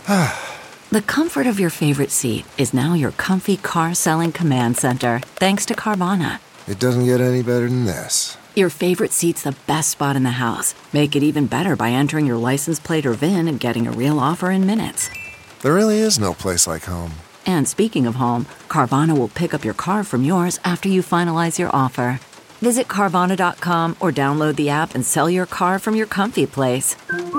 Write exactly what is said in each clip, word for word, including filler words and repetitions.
The comfort of your favorite seat is now your comfy car selling command center, thanks to Carvana. It doesn't get any better than this. Your favorite seat's the best spot in the house. Make it even better by entering your license plate or V I N and getting a real offer in minutes. There really is no place like home. And speaking of home, Carvana will pick up your car from yours after you finalize your offer. Visit Carvana dot com or download the app and sell your car from your comfy place.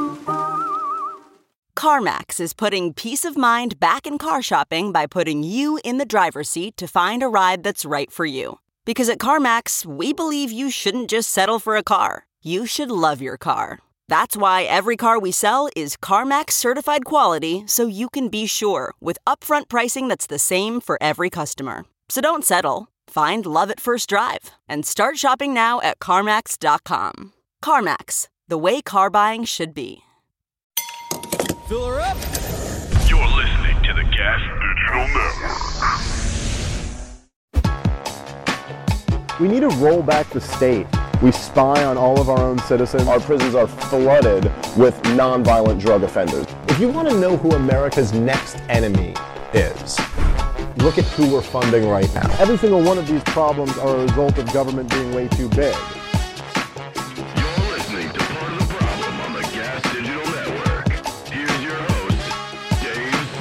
CarMax is putting peace of mind back in car shopping by putting you in the driver's seat to find a ride that's right for you. Because at CarMax, we believe you shouldn't just settle for a car. You should love your car. That's why every car we sell is CarMax certified quality, so you can be sure with upfront pricing that's the same for every customer. So don't settle. Find love at first drive and start shopping now at CarMax dot com. CarMax, the way car buying should be. Fill her up. You're listening to the Gas Digital Network. We need to roll back the state. We spy on all of our own citizens. Our prisons are flooded with nonviolent drug offenders. If you want to know who America's next enemy is, look at who we're funding right now. Every single one of these problems are a result of government being way too big. You're listening to Part of the Problem on the Gas Digital Network. Here's your host, Dave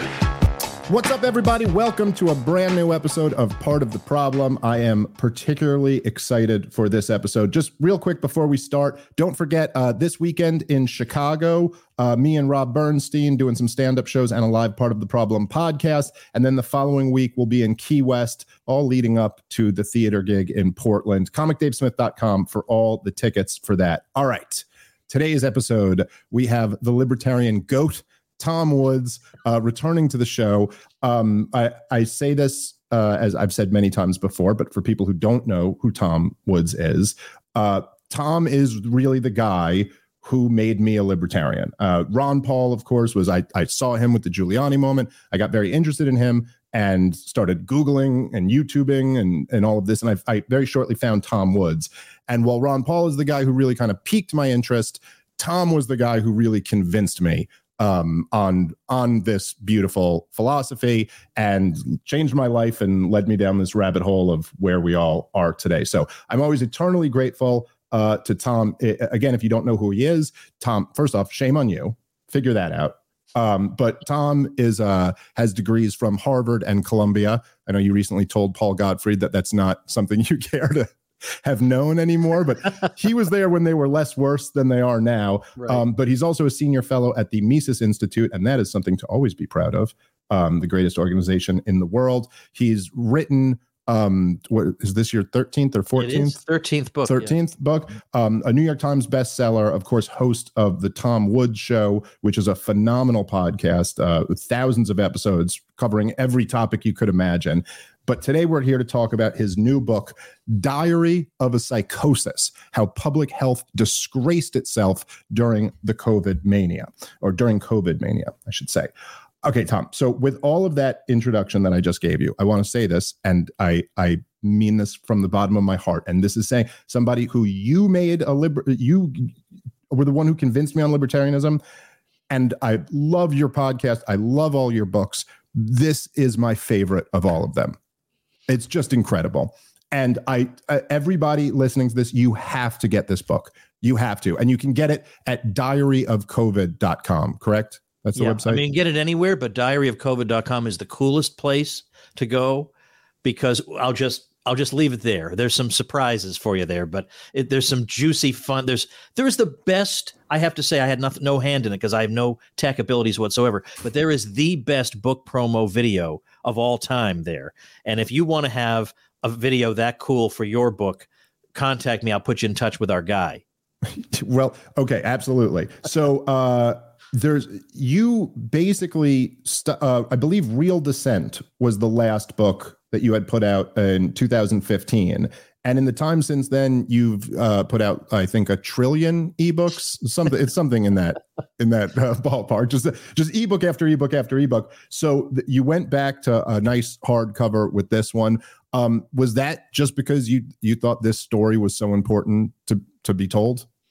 Smith. What's up, everybody? Welcome to a brand new episode of Part of the Problem. I am particularly excited for this episode. Just real quick before we start, don't forget uh, this weekend in Chicago, uh, me and Rob Bernstein doing some stand-up shows and a live Part of the Problem podcast. And then the following week we'll be in Key West, all leading up to the theater gig in Portland. comic dave smith dot com for all the tickets for that. All right. Today's episode, we have the libertarian GOAT, Tom Woods, uh, returning to the show. Um, I, I say this uh, as I've said many times before, but for people who don't know who Tom Woods is, uh, Tom is really the guy who made me a libertarian. Uh, Ron Paul, of course, was I, I saw him with the Giuliani moment. I got very interested in him and started Googling and YouTubing and, and all of this. And I, I very shortly found Tom Woods. And while Ron Paul is the guy who really kind of piqued my interest, Tom was the guy who really convinced me um, on, on this beautiful philosophy and changed my life and led me down this rabbit hole of where we all are today. So I'm always eternally grateful uh, to Tom. I, again, if you don't know who he is, Tom, first off, shame on you. Figure that out. Um, but Tom is uh, has degrees from Harvard and Columbia. I know you recently told Paul Gottfried that that's not something you care to have known anymore, but he was there when they were less worse than they are now. Right. Um, but he's also a senior fellow at the Mises Institute, and that is something to always be proud of. Um, the greatest organization in the world. He's written, um, what is this your thirteenth or fourteenth? thirteenth book. thirteenth yeah. book. Um, a New York Times bestseller, of course, host of the Tom Woods Show, which is a phenomenal podcast uh, with thousands of episodes covering every topic you could imagine. But today we're here to talk about his new book, Diary of a Psychosis, How Public Health Disgraced Itself During the COVID Mania, or during COVID Mania, I should say. Okay, Tom, so with all of that introduction that I just gave you, I want to say this, and I I mean this from the bottom of my heart, and this is saying somebody who you made a liber- you were the one who convinced me on libertarianism, and I love your podcast. I love all your books. This is my favorite of all of them. It's just incredible. And I, uh, everybody listening to this, you have to get this book. You have to. And you can get it at diary of covid dot com, correct? That's the yeah, website? I mean, get it anywhere, but diary of covid dot com is the coolest place to go because I'll just I'll just leave it there. There's some surprises for you there, but it, there's some juicy fun. There's there's the best. I have to say, I had nothing, no hand in it because I have no tech abilities whatsoever. But there is the best book promo video of all time there. And if you want to have a video that cool for your book, contact me. I'll put you in touch with our guy. Well, okay, absolutely. So uh, there's you basically, st- uh, I believe Real Descent was the last book that you had put out in two thousand fifteen. And in the time since then, you've uh, put out, I think, a trillion ebooks. Something, it's something in that in that uh, ballpark. Just just ebook after ebook after ebook. So th- you went back to a nice hardcover with this one. Um, was that just because you you thought this story was so important to to be told?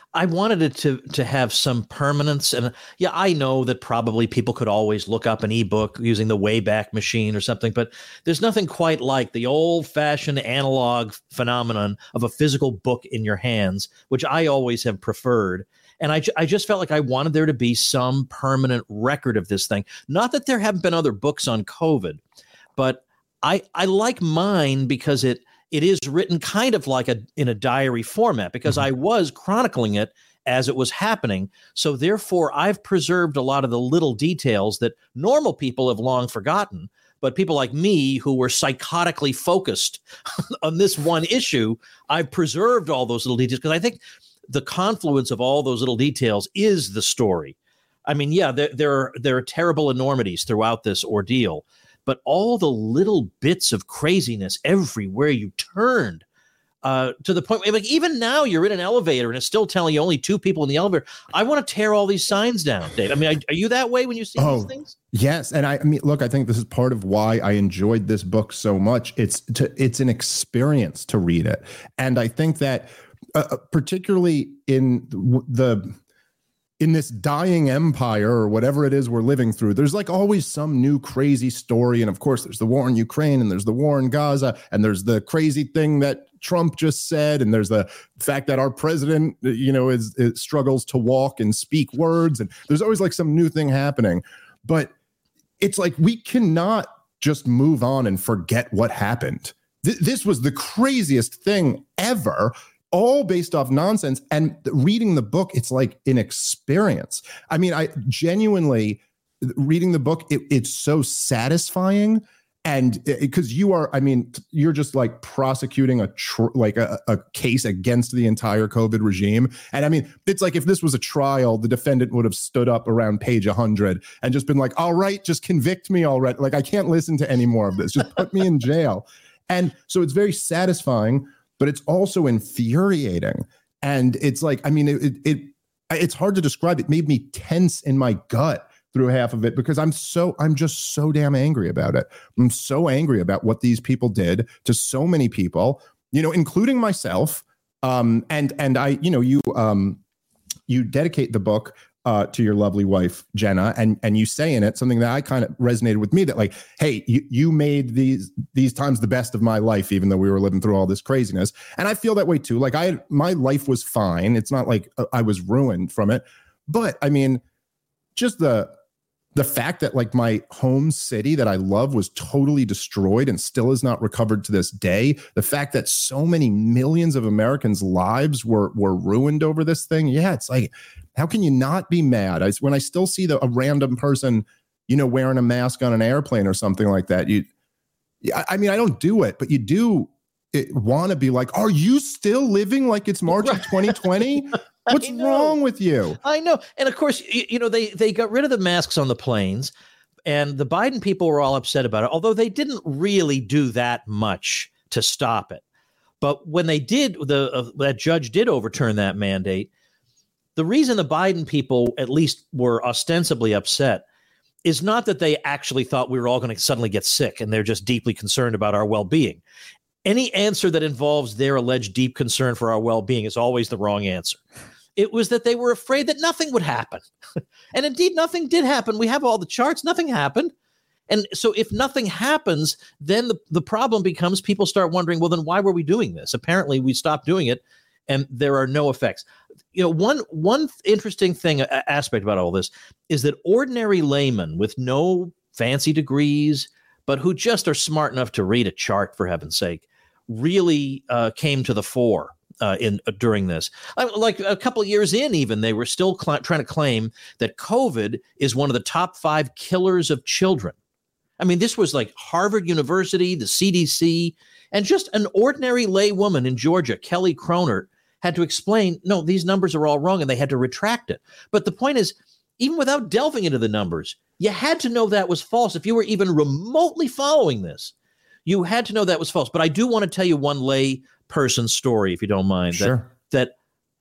I wanted it to to have some permanence. And yeah, I know that probably people could always look up an ebook using the Wayback Machine or something, but there's nothing quite like the old-fashioned analog phenomenon of a physical book in your hands, which I always have preferred. And I, I just felt like I wanted there to be some permanent record of this thing. Not that there haven't been other books on COVID, but I I like mine because it it is written kind of like a in a diary format, because I was chronicling it as it was happening. So therefore, I've preserved a lot of the little details that normal people have long forgotten. But people like me, who were psychotically focused on this one issue, I've preserved all those little details, because I think the confluence of all those little details is the story. I mean, yeah, there, there are there are terrible enormities throughout this ordeal, but all the little bits of craziness everywhere you turned, uh, to the point, like even now you're in an elevator and it's still telling you only two people in the elevator. I want to tear all these signs down, Dave. I mean, are, are you that way when you see oh, these things? Yes. And I, I mean, look, I think this is part of why I enjoyed this book so much. It's to, it's an experience to read it. And I think that uh, particularly in the in this dying empire or whatever it is we're living through, there's like always some new crazy story. And of course, there's the war in Ukraine, and there's the war in Gaza, and there's the crazy thing that Trump just said, and there's the fact that our president, you know, is, is struggles to walk and speak words, and there's always like some new thing happening. But it's like we cannot just move on and forget what happened. Th- this was the craziest thing ever, all based off nonsense. And reading the book, it's like an experience. I mean, I genuinely, reading the book, it, it's so satisfying. And because you are, I mean, you're just like prosecuting a tr- like a, a case against the entire COVID regime. And I mean, it's like if this was a trial, the defendant would have stood up around page one hundred and just been like, all right, just convict me already. Like, I can't listen to any more of this. Just put me in jail. And so it's very satisfying, but it's also infuriating. And it's like, I mean, it, it, it it's hard to describe. It made me tense in my gut through half of it, because I'm so, I'm just so damn angry about it. I'm so angry about what these people did to so many people, you know, including myself. Um, and, and I, you know, you, um, you dedicate the book uh, to your lovely wife, Jenna, and, and you say in it something that I kind of resonated with me, that like, hey, you, you made these, these times the best of my life, even though we were living through all this craziness. And I feel that way too. Like I, my life was fine. It's not like I was ruined from it, but I mean, just the, the fact that like my home city that I love was totally destroyed and still is not recovered to this day. The fact that so many millions of Americans' lives were were ruined over this thing. Yeah, it's like, how can you not be mad? I, when I still see the, a random person, you know, wearing a mask on an airplane or something like that, you, I, I mean, I don't do it, but you do want to be like, are you still living like it's March of twenty twenty? What's wrong with you? I know. And of course, you, you know, they, they got rid of the masks on the planes, and the Biden people were all upset about it, although they didn't really do that much to stop it. But when they did, the uh, that judge did overturn that mandate. The reason the Biden people at least were ostensibly upset is not that they actually thought we were all going to suddenly get sick and they're just deeply concerned about our well-being. Any answer that involves their alleged deep concern for our well-being is always the wrong answer. It was that they were afraid that nothing would happen. And indeed, nothing did happen. We have all the charts. Nothing happened. And so if nothing happens, then the, the problem becomes people start wondering, well, then why were we doing this? Apparently, we stopped doing it, and there are no effects. You know, one one interesting thing, uh, aspect about all this is that ordinary laymen with no fancy degrees, but who just are smart enough to read a chart, for heaven's sake, really uh, came to the fore. Uh, in uh, during this, I, like a couple of years in, even they were still cl- trying to claim that COVID is one of the top five killers of children. I mean, this was like Harvard University, the C D C, and just an ordinary lay woman in Georgia, Kelly Cronert, had to explain, no, these numbers are all wrong, and they had to retract it. But the point is, even without delving into the numbers, you had to know that was false. If you were even remotely following this, you had to know that was false. But I do want to tell you one lay person's story, if you don't mind, sure. that that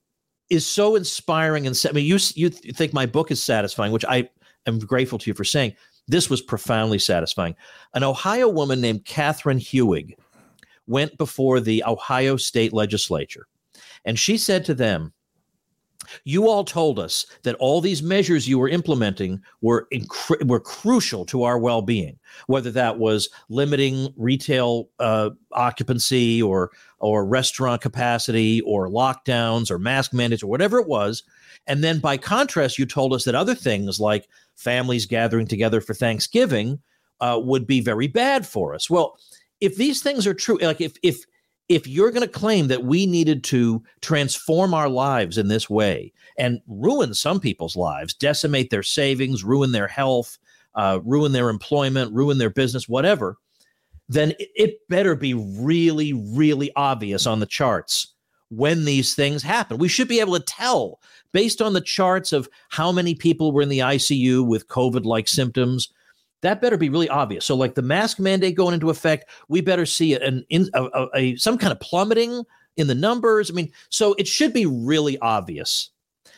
is so inspiring. And I mean, you you think my book is satisfying, which I am grateful to you for saying. This was profoundly satisfying. An Ohio woman named Catherine Hewig went before the Ohio State Legislature, and she said to them, You all told us that all these measures you were implementing were inc- were crucial to our well-being, whether that was limiting retail uh, occupancy or or restaurant capacity or lockdowns or mask mandates or whatever it was. And then by contrast, you told us that other things like families gathering together for Thanksgiving uh, would be very bad for us. Well, if these things are true, like if if If you're going to claim that we needed to transform our lives in this way and ruin some people's lives, decimate their savings, ruin their health, uh, ruin their employment, ruin their business, whatever, then it better be really, really obvious on the charts when these things happen. We should be able to tell based on the charts of how many people were in the I C U with COVID-like symptoms. That better be really obvious. So like the mask mandate going into effect, we better see an in, a, a, a some kind of plummeting in the numbers. I mean, so it should be really obvious.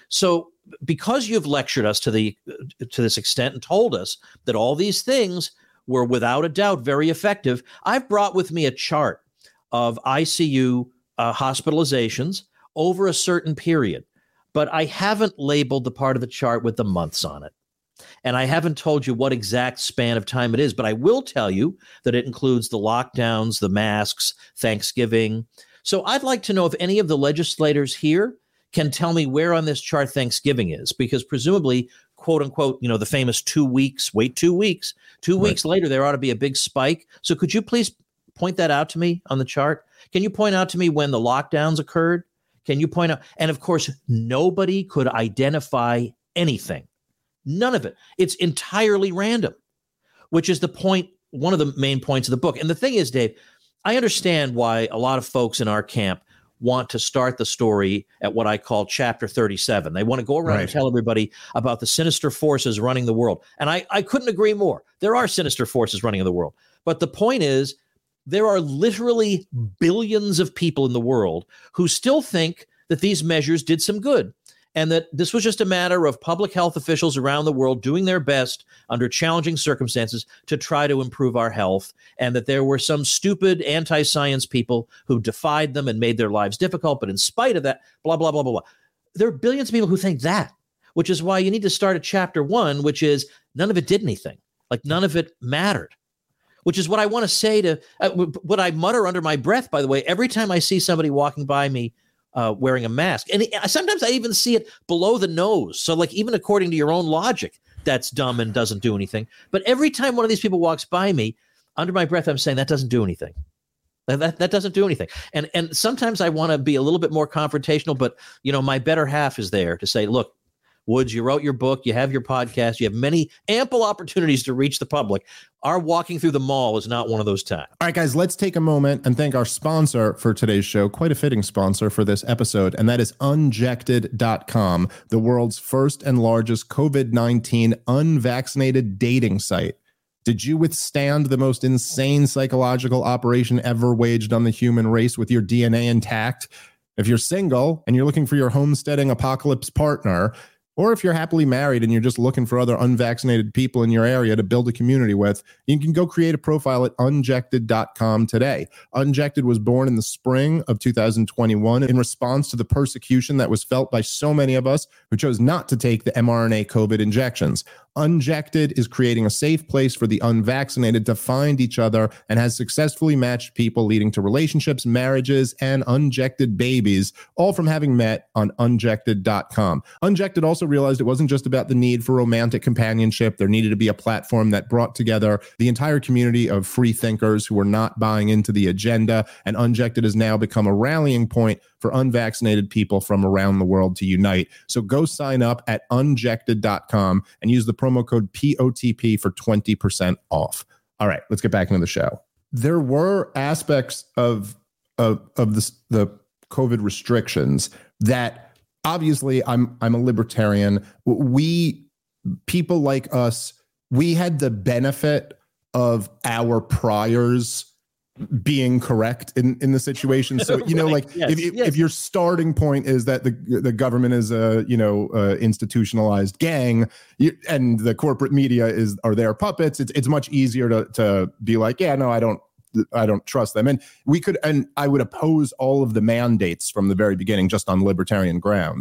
So because you've lectured us to the to this extent and told us that all these things were without a doubt very effective, I've brought with me a chart of I C U uh, hospitalizations over a certain period, but I haven't labeled the part of the chart with the months on it. And I haven't told you what exact span of time it is, but I will tell you that it includes the lockdowns, the masks, Thanksgiving. So I'd like to know if any of the legislators here can tell me where on this chart Thanksgiving is, because presumably, quote unquote, you know, the famous two weeks, wait two weeks, two right. weeks later, there ought to be a big spike. So could you please point that out to me on the chart? Can you point out to me when the lockdowns occurred? Can you point out? And of course, nobody could identify anything. None of it. It's entirely random, which is the point, one of the main points of the book. And the thing is, Dave, I understand why a lot of folks in our camp want to start the story at what I call chapter thirty-seven. They want to go around right. and tell everybody about the sinister forces running the world. And I, I couldn't agree more. There are sinister forces running the world. But the point is, there are literally billions of people in the world who still think that these measures did some good, and that this was just a matter of public health officials around the world doing their best under challenging circumstances to try to improve our health, and that there were some stupid anti-science people who defied them and made their lives difficult. But in spite of that, blah, blah, blah, blah, blah. There are billions of people who think that, which is why you need to start at chapter one, which is none of it did anything. Like none of it mattered, which is what I want to say to uh, what I mutter under my breath, by the way, every time I see somebody walking by me Uh, wearing a mask. And it, sometimes I even see it below the nose. So like even according to your own logic, that's dumb and doesn't do anything. But every time one of these people walks by me, under my breath, I'm saying that doesn't do anything. That, that, that doesn't do anything. And and sometimes I want to be a little bit more confrontational, but you know, my better half is there to say, look, Woods, you wrote your book, you have your podcast, you have many ample opportunities to reach the public. Our walking through the mall is not one of those times. All right, guys, let's take a moment and thank our sponsor for today's show, quite a fitting sponsor for this episode, and that is unjected dot com, the world's first and largest COVID nineteen unvaccinated dating site. Did you withstand the most insane psychological operation ever waged on the human race with your D N A intact? If you're single and you're looking for your homesteading apocalypse partner, or if you're happily married and you're just looking for other unvaccinated people in your area to build a community with, you can go create a profile at unjected dot com today. Unjected was born in the spring of two thousand twenty-one in response to the persecution that was felt by so many of us who chose not to take the mRNA COVID injections. Unjected is creating a safe place for the unvaccinated to find each other and has successfully matched people, leading to relationships, marriages, and unjected babies, all from having met on unjected dot com. Unjected also realized it wasn't just about the need for romantic companionship. There needed to be a platform that brought together the entire community of free thinkers who were not buying into the agenda, and Unjected has now become a rallying point for unvaccinated people from around the world to unite. So go sign up at unjected dot com and use the promo code P O T P for twenty percent off. All right, let's get back into the show. There were aspects of of, of this, the COVID restrictions that obviously I'm I'm a libertarian. We, people like us, we had the benefit of our priors being correct in, in the situation. So, you know, right. like yes. if, if, yes. if your starting point is that the the government is a, you know, uh, institutionalized gang, you, and the corporate media is are their puppets, it's it's much easier to to be like, yeah, no, I don't I don't trust them. And we could, and I would oppose all of the mandates from the very beginning, just on libertarian grounds.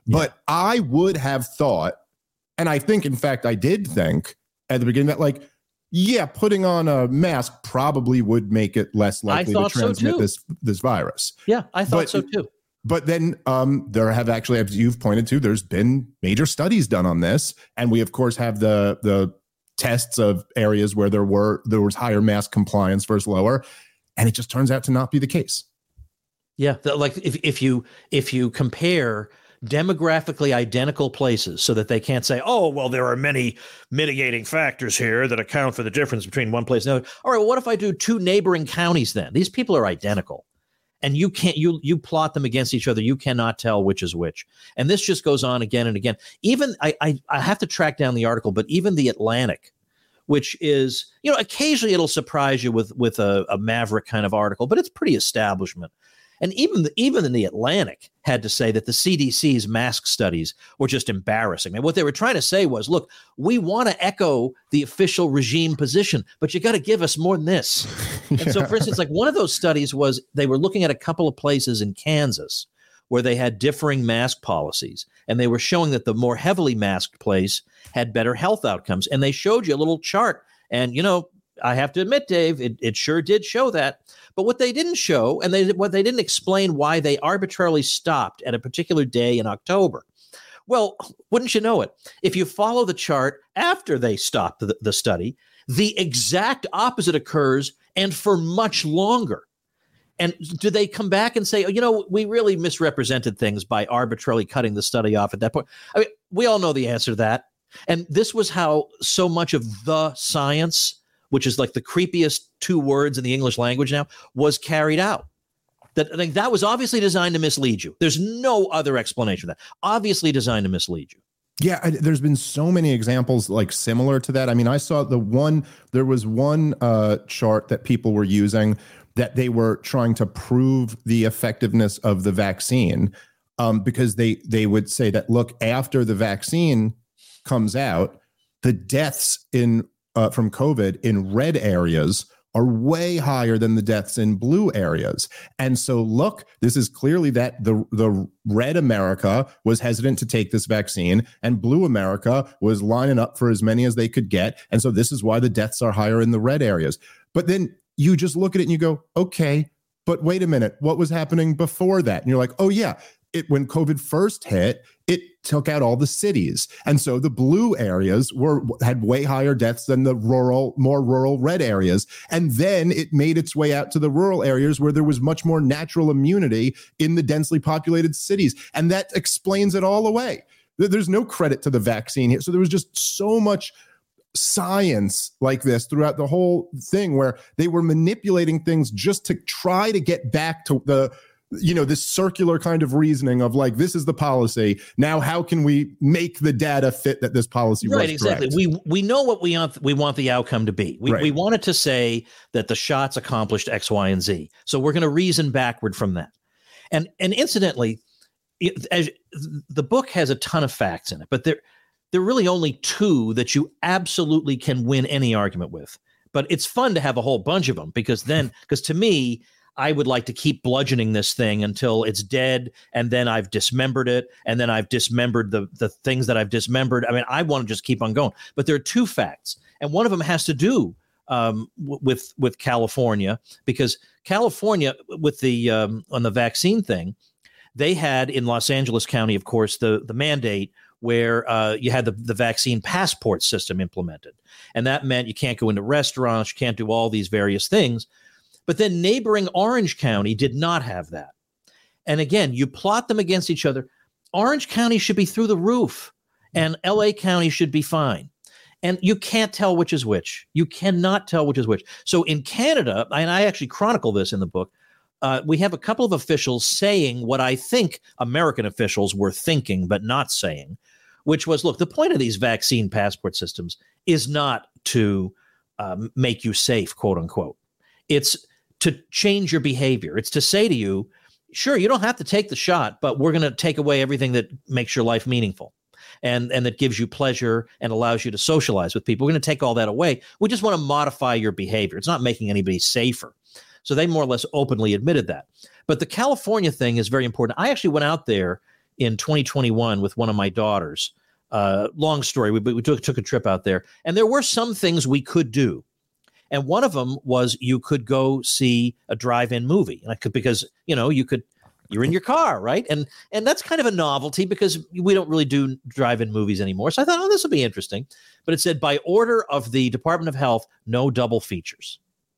But I would have thought, and I think, in fact, I did think at the beginning that, like, yeah, putting on a mask probably would make it less likely to transmit so this this virus. Yeah, I thought but, so too. But then um, there have actually, as you've pointed to, there's been major studies done on this, and we of course have the the tests of areas where there were there was higher mask compliance versus lower, and it just turns out to not be the case. Yeah, the, like if if you if you compare demographically identical places so that they can't say, oh, well, there are many mitigating factors here that account for the difference between one place and another. All right, well, what if I do two neighboring counties then? These people are identical. And you can't, you you plot them against each other. You cannot tell which is which. And this just goes on again and again. Even, I, I, I have to track down the article, but even the Atlantic, which is, you know, occasionally it'll surprise you with, with a, a maverick kind of article, but it's pretty establishment. And even the, even in the Atlantic had to say that the C D C's mask studies were just embarrassing. And what they were trying to say was, look, we want to echo the official regime position, but you got to give us more than this. Yeah. And so, for instance, like one of those studies was they were looking at a couple of places in Kansas where they had differing mask policies, and they were showing that the more heavily masked place had better health outcomes. And they showed you a little chart. And, you know, I have to admit, Dave, it, it sure did show that. But what they didn't show, and they what they didn't explain why they arbitrarily stopped at a particular day in October. Well, wouldn't you know it? If you follow the chart after they stopped the, the study, the exact opposite occurs and for much longer. And do they come back and say, oh, you know, we really misrepresented things by arbitrarily cutting the study off at that point? I mean, we all know the answer to that. And this was how so much of the science, which is like the creepiest two words in the English language now, was carried out. That, like, that was obviously designed to mislead you. There's no other explanation of that. Obviously designed to mislead you. Yeah, I, there's been so many examples like similar to that. I mean, I saw the one, there was one uh, chart that people were using that they were trying to prove the effectiveness of the vaccine um, because they they would say that, look, after the vaccine comes out, the deaths in Uh, from COVID in red areas are way higher than the deaths in blue areas. And so, look, this is clearly that the, the red America was hesitant to take this vaccine and blue America was lining up for as many as they could get. And so this is why the deaths are higher in the red areas. But then you just look at it and you go, okay, but wait a minute, what was happening before that? And you're like, oh yeah, it when COVID first hit, it took out all the cities. And so the blue areas were had way higher deaths than the rural, more rural red areas. And then it made its way out to the rural areas where there was much more natural immunity in the densely populated cities. And that explains it all away. There's no credit to the vaccine here. So there was just so much science like this throughout the whole thing where they were manipulating things just to try to get back to the you know, this circular kind of reasoning of like, this is the policy. Now, how can we make the data fit that this policy was right? Exactly. correct? We we know what we want. We want the outcome to be. We Right. we wanted to say that the shots accomplished X, Y, and Z. So we're going to reason backward from that. And and incidentally, it, as the book has a ton of facts in it, but there there are really only two that you absolutely can win any argument with. But it's fun to have a whole bunch of them because then, because to me, I would like to keep bludgeoning this thing until it's dead, and then I've dismembered it, and then I've dismembered the the things that I've dismembered. I mean, I want to just keep on going. But there are two facts, and one of them has to do um, w- with with California, because California, with the um, on the vaccine thing, they had in Los Angeles County, of course, the the mandate where uh, you had the, the vaccine passport system implemented, and that meant you can't go into restaurants, you can't do all these various things. But then neighboring Orange County did not have that. And again, you plot them against each other. Orange County should be through the roof and L A County should be fine. And you can't tell which is which. You cannot tell which is which. So in Canada, and I actually chronicle this in the book, uh, we have a couple of officials saying what I think American officials were thinking but not saying, which was, look, the point of these vaccine passport systems is not to um, make you safe, quote unquote. It's to change your behavior. It's to say to you, sure, you don't have to take the shot, but we're going to take away everything that makes your life meaningful and, and that gives you pleasure and allows you to socialize with people. We're going to take all that away. We just want to modify your behavior. It's not making anybody safer. So they more or less openly admitted that. But the California thing is very important. I actually went out there in twenty twenty-one with one of my daughters. Uh, long story. We, we took, took a trip out there, and there were some things we could do. And one of them was you could go see a drive-in movie, and I could, because, you know, you could, you're in your car, right? And and that's kind of a novelty because we don't really do drive-in movies anymore. So I thought, oh, this will be interesting. But it said, by order of the Department of Health, no double features.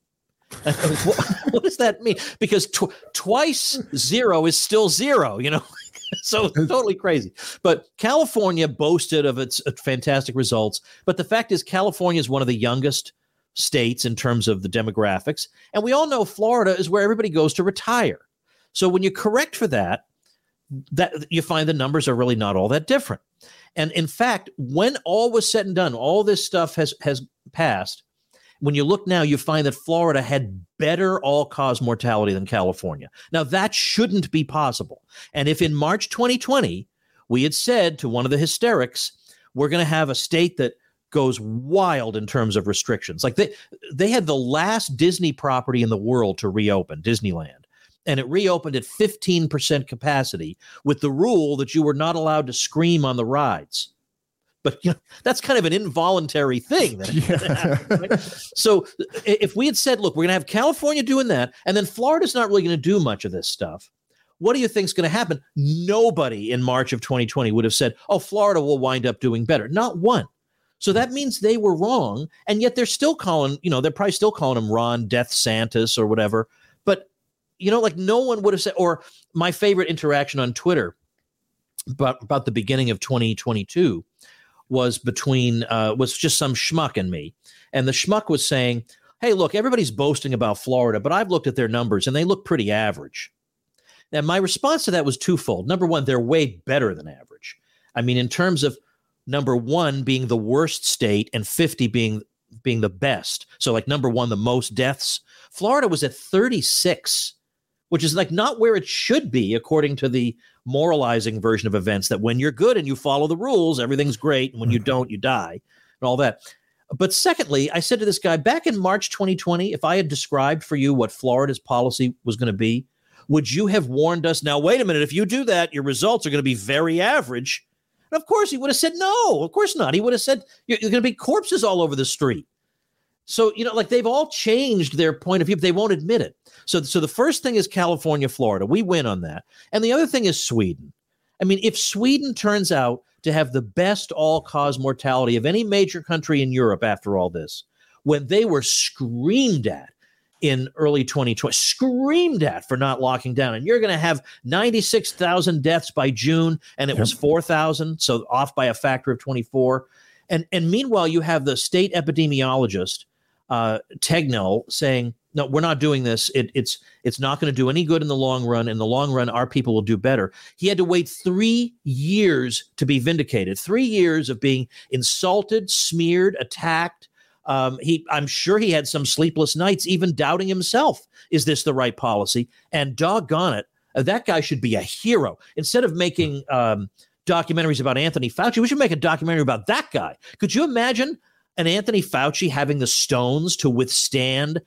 what, what does that mean? Because tw- twice zero is still zero, you know? So totally crazy. But California boasted of its uh, fantastic results. But the fact is, California is one of the youngest states in terms of the demographics. And we all know Florida is where everybody goes to retire. So when you correct for that, that you find the numbers are really not all that different. And in fact, when all was said and done, all this stuff has, has passed. When you look now, you find that Florida had better all-cause mortality than California. Now, that shouldn't be possible. And if in March twenty twenty, we had said to one of the hysterics, we're going to have a state that goes wild in terms of restrictions. Like they, they had the last Disney property in the world to reopen, Disneyland. And it reopened at fifteen percent capacity with the rule that you were not allowed to scream on the rides. But you know, that's kind of an involuntary thing. That yeah. happen, right? So if we had said, look, we're going to have California doing that, and then Florida's not really going to do much of this stuff, what do you think is going to happen? Nobody in March of twenty twenty would have said, oh, Florida will wind up doing better. Not one. So that means they were wrong, and yet they're still calling, you know, they're probably still calling him Ron Death Santis or whatever. But, you know, like no one would have said, or my favorite interaction on Twitter about, about the beginning of twenty twenty-two was between, uh, was just some schmuck and me. And the schmuck was saying, hey, look, everybody's boasting about Florida, but I've looked at their numbers and they look pretty average. And my response to that was twofold. Number one, they're way better than average. I mean, in terms of number one being the worst state and fifty being being the best. So like number one, the most deaths. Florida was at thirty-six, which is like not where it should be, according to the moralizing version of events, that when you're good and you follow the rules, everything's great. And when you don't, you die and all that. But secondly, I said to this guy back in March twenty twenty, if I had described for you what Florida's policy was going to be, would you have warned us? Now, wait a minute. If you do that, your results are going to be very average. And of course, he would have said, no, of course not. He would have said, you're, you're going to be corpses all over the street. So, you know, like they've all changed their point of view, but they won't admit it. So, so the first thing is California, Florida. We win on that. And the other thing is Sweden. I mean, if Sweden turns out to have the best all-cause mortality of any major country in Europe after all this, when they were screamed at in early twenty twenty, screamed at for not locking down, and you're going to have ninety-six thousand deaths by June, and it yep. was four thousand, so off by a factor of twenty-four. And, and meanwhile, you have the state epidemiologist, uh, Tegnell, saying, no, we're not doing this. It, it's it's not going to do any good in the long run. In the long run, our people will do better. He had to wait three years to be vindicated, three years of being insulted, smeared, attacked. Um, he, I'm sure he had some sleepless nights, even doubting himself. Is this the right policy? And doggone it, uh, that guy should be a hero. Instead of making um, documentaries about Anthony Fauci, we should make a documentary about that guy. Could you imagine an Anthony Fauci having the stones to withstand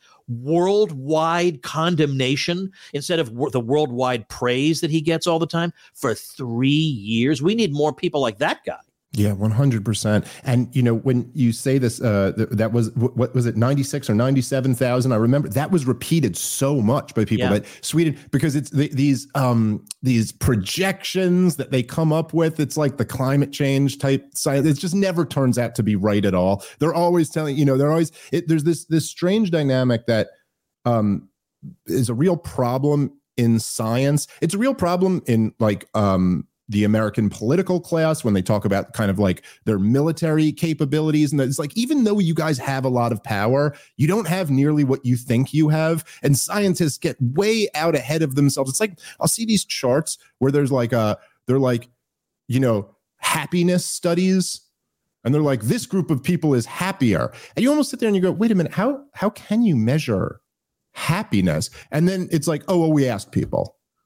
worldwide condemnation instead of wor- the worldwide praise that he gets all the time for three years? We need more people like that guy. Yeah, one hundred percent. And, you know, when you say this, uh, th- that was, what was it, ninety-six or ninety-seven thousand? I remember that was repeated so much by people yeah. that Sweden, because it's the, these um, these projections that they come up with. It's like the climate change type science. It just never turns out to be right at all. They're always telling, you know, they're always, it, there's this, this strange dynamic that um, is a real problem in science. It's a real problem in like, um, the American political class when they talk about kind of like their military capabilities. And it's like, even though you guys have a lot of power, you don't have nearly what you think you have. And scientists get way out ahead of themselves. It's like, I'll see these charts where there's like a, they're like, you know, happiness studies. And they're like, this group of people is happier. And you almost sit there and you go, wait a minute, how, how can you measure happiness? And then it's like, oh, well, we asked people.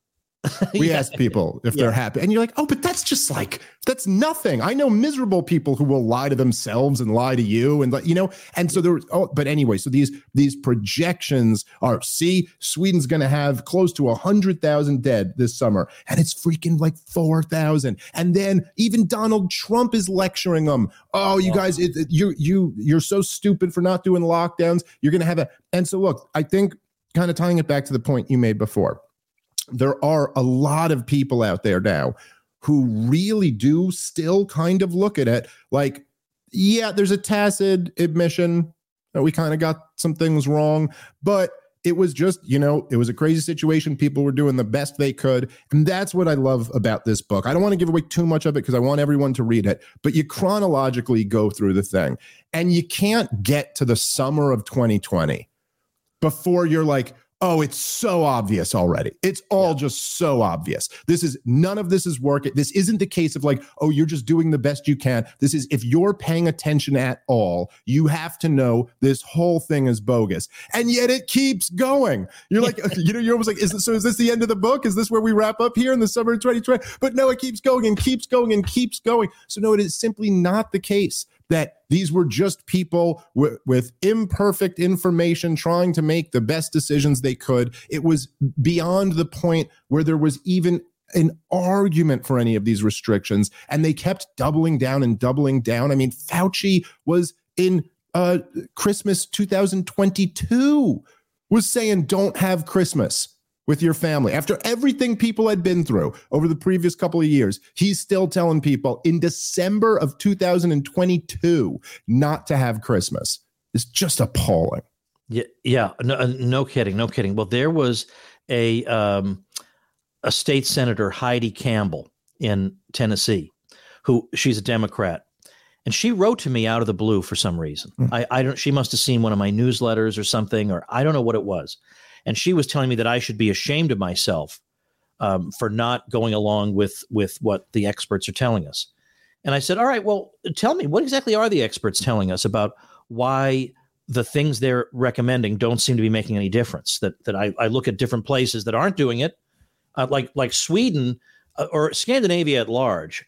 We Yeah. ask people if Yeah. they're happy. And you're like, oh, but that's just like, that's nothing. I know miserable people who will lie to themselves and lie to you. And, like, you know, and so there, oh, but anyway, so these, these projections are, see, Sweden's going to have close to a hundred thousand dead this summer. And it's freaking like four thousand. And then even Donald Trump is lecturing them. Oh, you guys, it, it- you, you, you're so stupid for not doing lockdowns. You're going to have a, and so look, I think kind of tying it back to the point you made before, there are a lot of people out there now who really do still kind of look at it like, yeah, there's a tacit admission that we kind of got some things wrong, but it was just, you know, it was a crazy situation. People were doing the best they could. And that's what I love about this book. I don't want to give away too much of it because I want everyone to read it, but you chronologically go through the thing and you can't get to the summer of twenty twenty before you're like, oh, it's so obvious already. It's all yeah. just so obvious. This is, none of this is working. This isn't the case of like, oh, you're just doing the best you can. This is, if you're paying attention at all, you have to know this whole thing is bogus. And yet it keeps going. You're like, you know, you're almost like, is this, so is this the end of the book? Is this where we wrap up here in the summer of twenty twenty? But no, it keeps going and keeps going and keeps going. So no, it is simply not the case that these were just people w- with imperfect information trying to make the best decisions they could. It was beyond the point where there was even an argument for any of these restrictions, and they kept doubling down and doubling down. I mean, Fauci was in uh, Christmas two thousand twenty-two was saying, don't have Christmas with your family. After everything people had been through over the previous couple of years, he's still telling people in December of two thousand twenty-two not to have Christmas. It's just appalling. Yeah, yeah, no, no kidding, no kidding. Well, there was a um, a state senator, Heidi Campbell, in Tennessee, who she's a Democrat, and she wrote to me out of the blue for some reason. Mm. I, I don't. She must have seen one of my newsletters or something, or I don't know what it was. And she was telling me that I should be ashamed of myself um, for not going along with with what the experts are telling us. And I said, all right, well, tell me, what exactly are the experts telling us about why the things they're recommending don't seem to be making any difference? That that I, I look at different places that aren't doing it, uh, like like Sweden uh, or Scandinavia at large,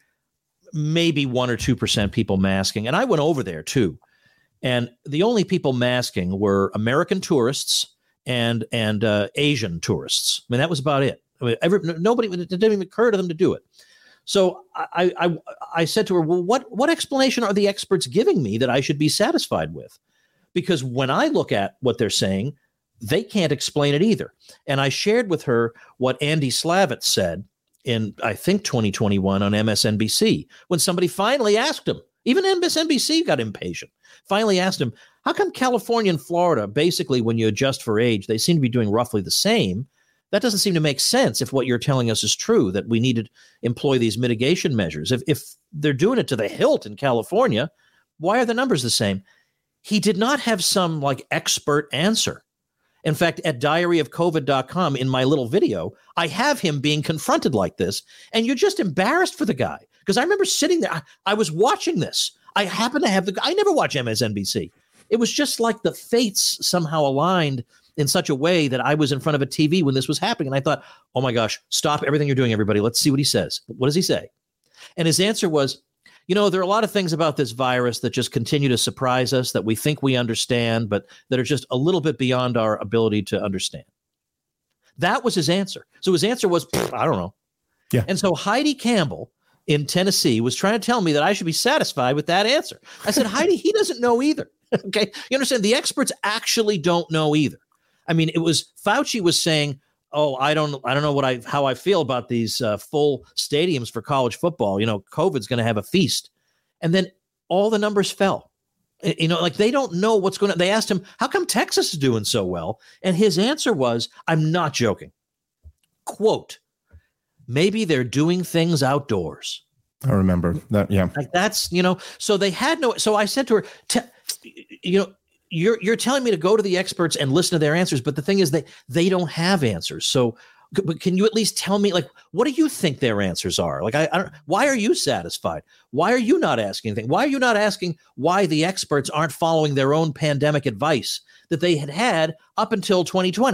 maybe one or two percent people masking. And I went over there, too. And the only people masking were American tourists and and uh, Asian tourists. I mean, that was about it. I mean, every, nobody, it didn't even occur to them to do it. So I, I I said to her, well, what what explanation are the experts giving me that I should be satisfied with? Because when I look at what they're saying, they can't explain it either. And I shared with her what Andy Slavitt said in, I think, twenty twenty-one on M S N B C, when somebody finally asked him, even M S N B C got impatient, finally asked him, how come California and Florida, basically, when you adjust for age, they seem to be doing roughly the same? That doesn't seem to make sense if what you're telling us is true, that we need to employ these mitigation measures. If if they're doing it to the hilt in California, why are the numbers the same? He did not have some like expert answer. In fact, at diary of covid dot com, in my little video, I have him being confronted like this. And you're just embarrassed for the guy. Because I remember sitting there, I, I was watching this. I happen to have the, I never watch M S N B C. It was just like the fates somehow aligned in such a way that I was in front of a T V when this was happening. And I thought, oh my gosh, stop everything you're doing, everybody. Let's see what he says. What does he say? And his answer was, you know, there are a lot of things about this virus that just continue to surprise us, that we think we understand, but that are just a little bit beyond our ability to understand. That was his answer. So his answer was, I don't know. Yeah. And so Heidi Campbell in Tennessee was trying to tell me that I should be satisfied with that answer. I said, Heidi, he doesn't know either. Okay. You understand? The experts actually don't know either. I mean, it was Fauci was saying, oh, I don't I don't know what I how I feel about these uh, full stadiums for college football. You know, COVID's going to have a feast. And then all the numbers fell. You know, like they don't know what's going to. They asked him, how come Texas is doing so well? And his answer was, I'm not joking. Quote, maybe they're doing things outdoors. I remember that. Yeah. Like that's, you know, so they had no. So I said to her, you know, You're you're telling me to go to the experts and listen to their answers, but the thing is that they don't have answers. So, but can you at least tell me, like, what do you think their answers are? Like, I, I don't. Why are you satisfied? Why are you not asking anything? Why are you not asking why the experts aren't following their own pandemic advice that they had had up until twenty twenty?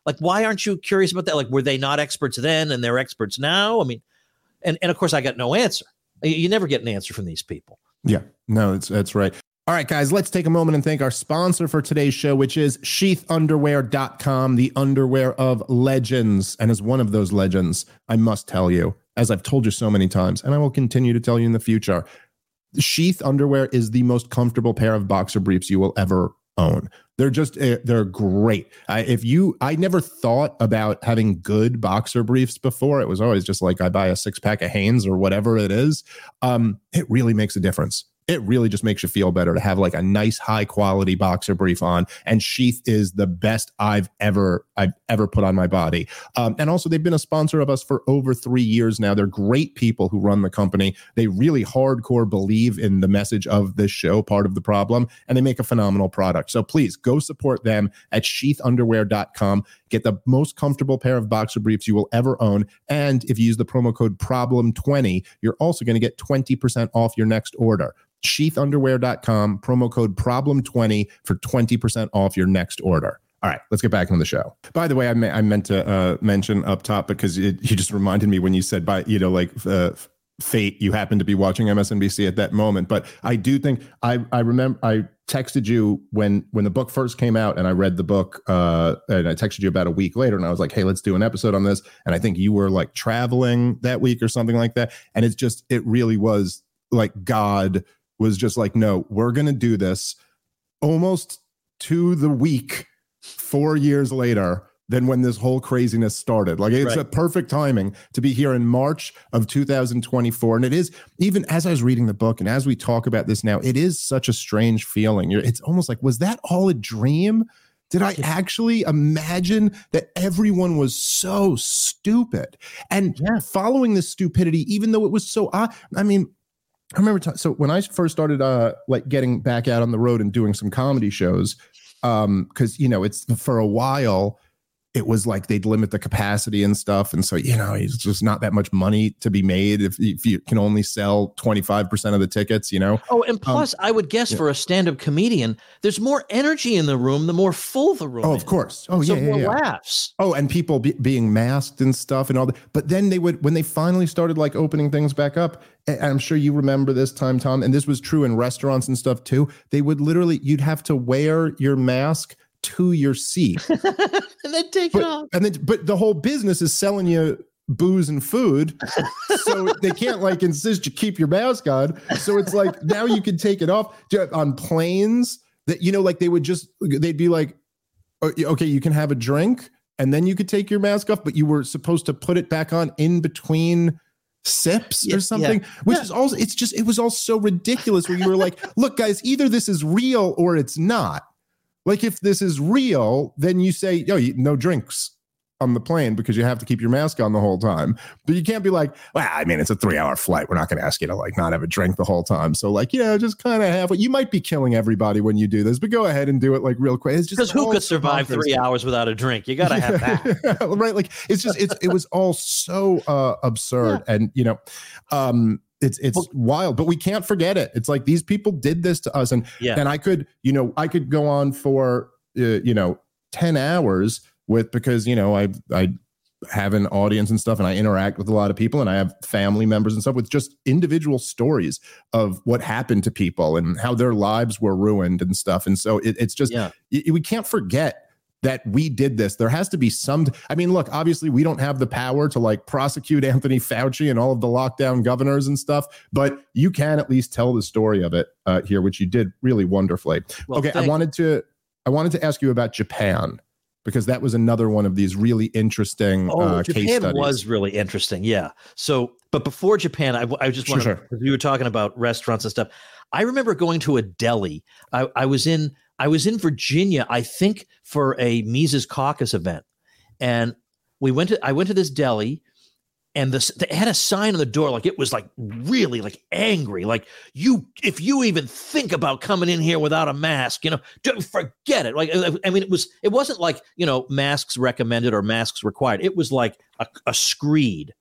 Like, why aren't you curious about that? Like, were they not experts then and they're experts now? I mean, and, and of course, I got no answer. You never get an answer from these people. Yeah, no, it's that's right. All right, guys, let's take a moment and thank our sponsor for today's show, which is sheath underwear dot com, the underwear of legends. And as one of those legends, I must tell you, as I've told you so many times, and I will continue to tell you in the future, Sheath underwear is the most comfortable pair of boxer briefs you will ever own. They're just, uh, they're great. I, if you, I never thought about having good boxer briefs before. It was always just like I buy a six pack of Hanes or whatever it is. Um, it really makes a difference. It really just makes you feel better to have like a nice high quality boxer brief on. And Sheath is the best I've ever, I've ever put on my body. Um, and also they've been a sponsor of us for over three years now. They're great people who run the company. They really hardcore believe in the message of this show, Part of the Problem, and they make a phenomenal product. So please go support them at sheath underwear dot com. Get the most comfortable pair of boxer briefs you will ever own. And if you use the promo code problem twenty, you're also going to get twenty percent off your next order. sheath underwear dot com, promo code problem twenty for twenty percent off your next order. All right, let's get back on the show. By the way, I, me- I meant to uh, mention up top because it, you just reminded me when you said, by you know, like uh, fate, you happened to be watching M S N B C at that moment. But I do think I I remember I texted you when when the book first came out, and I read the book, uh, and I texted you about a week later, and I was like, hey, let's do an episode on this. And I think you were like traveling that week or something like that. And it's just, it really was like God was just like, no, we're going to do this almost to the week four years later than when this whole craziness started. Like it's right. a perfect timing to be here in March of two thousand twenty-four. And it is, even as I was reading the book and as we talk about this now, it is such a strange feeling. You're, it's almost like, was that all a dream? Did I actually imagine that everyone was so stupid? And yeah. following this stupidity, even though it was so, uh, I mean, I remember, t- so when I first started uh, like getting back out on the road and doing some comedy shows, um, because, you know, it's for a while, it was like they'd limit the capacity and stuff. And so, you know, it's just not that much money to be made if, if you can only sell twenty-five percent of the tickets, you know? Oh, and plus, um, I would guess yeah. for a stand-up comedian, there's more energy in the room, the more full the room Oh, is. of course. Oh, so yeah, yeah, more yeah. laughs. Oh, and people be, being masked and stuff and all that. But then they would, when they finally started like opening things back up, and I'm sure you remember this time, Tom, and this was true in restaurants and stuff too, they would literally, you'd have to wear your mask to your seat and then take but, it off. And then, but the whole business is selling you booze and food, so they can't like insist you keep your mask on. So it's like now you can take it off on planes. That you know, like they would just they'd be like, okay, you can have a drink, and then you could take your mask off, but you were supposed to put it back on in between sips yeah, or something, yeah. which yeah. is also it's just it was all so ridiculous. Where you were like, look, guys, either this is real or it's not. Like if this is real, then you say, yo, you, no drinks on the plane because you have to keep your mask on the whole time. But you can't be like, well, I mean, it's a three hour flight. We're not going to ask you to like not have a drink the whole time. So like, you know, just kind of have it. You might be killing everybody when you do this, but go ahead and do it like real quick. It's just because who could survive bonkers. three hours without a drink? You got to have that. Right. Like it's just, it's, it was all so uh, absurd. Yeah. And, you know, um, It's it's well, wild, but we can't forget it. It's like these people did this to us, and yeah. and I could, you know, I could go on for uh, you know ten hours with because you know I I have an audience and stuff, and I interact with a lot of people, and I have family members and stuff with just individual stories of what happened to people and how their lives were ruined and stuff. And so it, it's just yeah. it, we can't forget that we did this. There has to be some, I mean, look, obviously we don't have the power to like prosecute Anthony Fauci and all of the lockdown governors and stuff, but you can at least tell the story of it uh, here, which you did really wonderfully. Well, okay. I wanted to, I wanted to ask you about Japan because that was another one of these really interesting oh, uh, Japan case studies. Was really interesting. Yeah. So, but before Japan, I, I just sure, wanted, sure. you were talking about restaurants and stuff. I remember going to a deli. I, I was in, I was in Virginia, I think, for a Mises Caucus event, and we went to. I went to this deli, and this they had a sign on the door, like it was like really like angry, like you, if you even think about coming in here without a mask, you know, don't forget it. Like I mean, it was it wasn't like you know masks recommended or masks required. It was like a, a screed,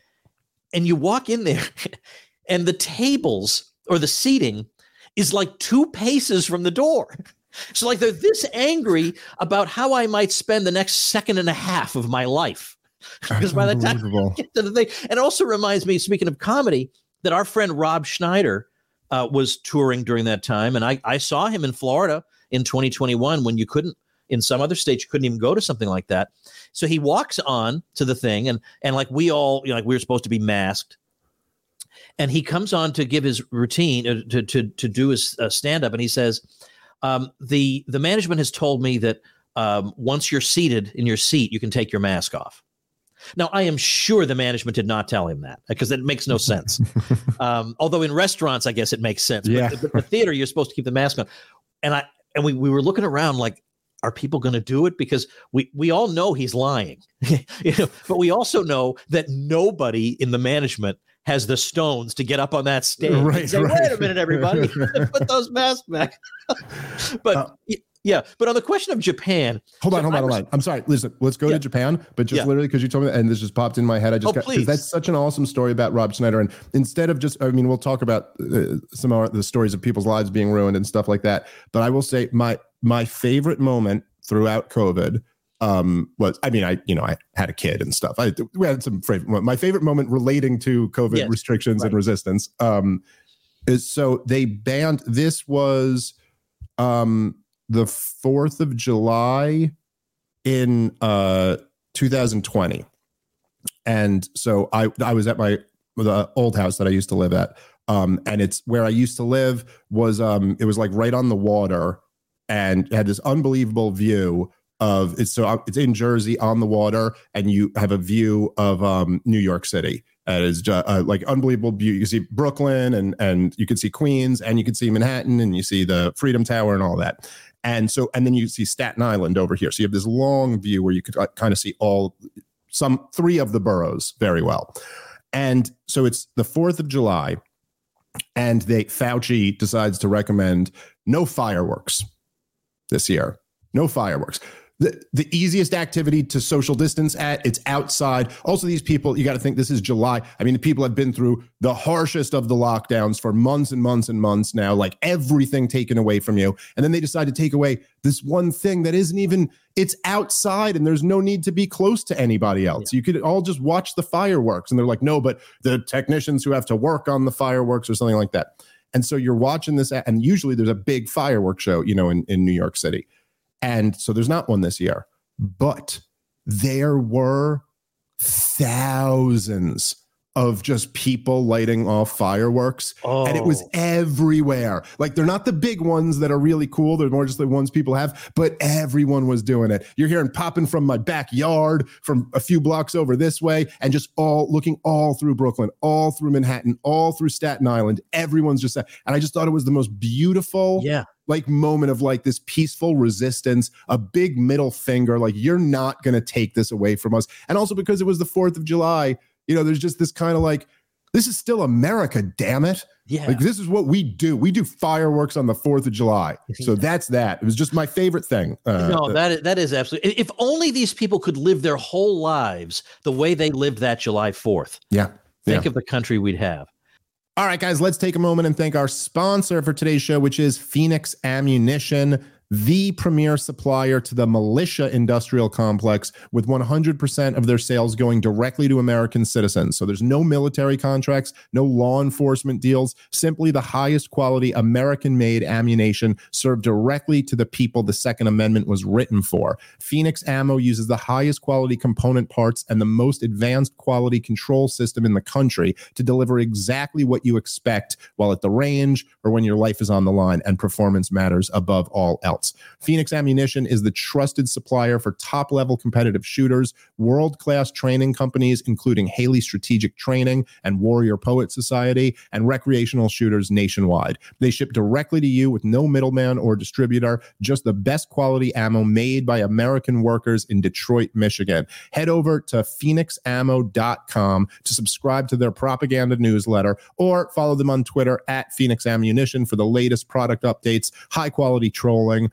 and you walk in there, and the tables or the seating is like two paces from the door. So like they're this angry about how I might spend the next second and a half of my life. Because by the time I get to the thing, and it also reminds me, speaking of comedy, that our friend Rob Schneider uh, was touring during that time. And I, I saw him in Florida in twenty twenty-one when you couldn't, in some other states, you couldn't even go to something like that. So he walks on to the thing and, and like we all, you know, like we were supposed to be masked. And he comes on to give his routine, uh, to, to, to do his uh, stand up. And he says, Um, the the management has told me that um, once you're seated in your seat, you can take your mask off. Now, I am sure the management did not tell him that because it makes no sense. um, although in restaurants, I guess it makes sense. Yeah. But, but the theater, you're supposed to keep the mask on. And I and we we were looking around like, are people going to do it? Because we we all know he's lying, you know. But we also know that nobody in the management has the stones to get up on that stage right, and say, right. wait a minute, everybody, put those masks back. but uh, yeah, but on the question of Japan. Hold on, so hold on, hold was, on. I'm sorry. Listen, let's go yeah. to Japan, but just yeah. literally because you told me that, and this just popped in my head. I just oh, got, because that's such an awesome story about Rob Schneider. And instead of just, I mean, we'll talk about uh, some of the stories of people's lives being ruined and stuff like that. But I will say my, my favorite moment throughout COVID um, was, I mean, I, you know, I had a kid and stuff. I, we had some favorite, my favorite moment relating to COVID yes. restrictions right. and resistance um, is so they banned, this was um, the fourth of July in uh, two thousand twenty. And so I, I was at my, the old house that I used to live at. Um, and it's where I used to live was, um, it was like right on the water and had this unbelievable view of it's so it's in Jersey on the water, and you have a view of um, New York City. It is just, uh, like unbelievable view. You can see Brooklyn and and you can see Queens and you can see Manhattan and you see the Freedom Tower and all that. And so and then you see Staten Island over here. So you have this long view where you could uh, kind of see all some three of the boroughs very well. And so it's the fourth of July, and they Fauci decides to recommend no fireworks this year. No fireworks. The, the easiest activity to social distance at, it's outside. Also, these people, you got to think this is July. I mean, the people have been through the harshest of the lockdowns for months and months and months now, like everything taken away from you. And then they decide to take away this one thing that isn't even, it's outside and there's no need to be close to anybody else. Yeah. You could all just watch the fireworks. And they're like, no, but the technicians who have to work on the fireworks or something like that. And so you're watching this, and usually there's a big fireworks show, you know, in, in New York City. And so there's not one this year, but there were thousands of just people lighting off fireworks. Oh. And it was everywhere. Like, they're not the big ones that are really cool. They're more just the ones people have, but everyone was doing it. You're hearing popping from my backyard, from a few blocks over this way, and just all looking all through Brooklyn, all through Manhattan, all through Staten Island. Everyone's just, and I just thought it was the most beautiful, yeah. like moment of like this peaceful resistance, a big middle finger. Like, you're not going to take this away from us. And also because it was the fourth of July, you know, there's just this kind of like, this is still America, damn it. Yeah. Like, this is what we do. We do fireworks on the fourth of July. So yeah. that's that. It was just my favorite thing. Uh, no, that is, that is absolutely. If only these people could live their whole lives the way they lived that July fourth. Yeah. Think yeah. of the country we'd have. All right, guys, let's take a moment and thank our sponsor for today's show, which is Phoenix Ammunition, the premier supplier to the militia industrial complex, with one hundred percent of their sales going directly to American citizens. So there's no military contracts, no law enforcement deals, simply the highest quality American-made ammunition served directly to the people the Second Amendment was written for. Phoenix Ammo uses the highest quality component parts and the most advanced quality control system in the country to deliver exactly what you expect while at the range or when your life is on the line, and performance matters above all else. Phoenix Ammunition is the trusted supplier for top-level competitive shooters, world-class training companies, including Haley Strategic Training and Warrior Poet Society, and recreational shooters nationwide. They ship directly to you with no middleman or distributor, just the best quality ammo made by American workers in Detroit, Michigan. Head over to phoenix ammo dot com to subscribe to their propaganda newsletter, or follow them on Twitter at Phoenix Ammunition for the latest product updates, high-quality trolling,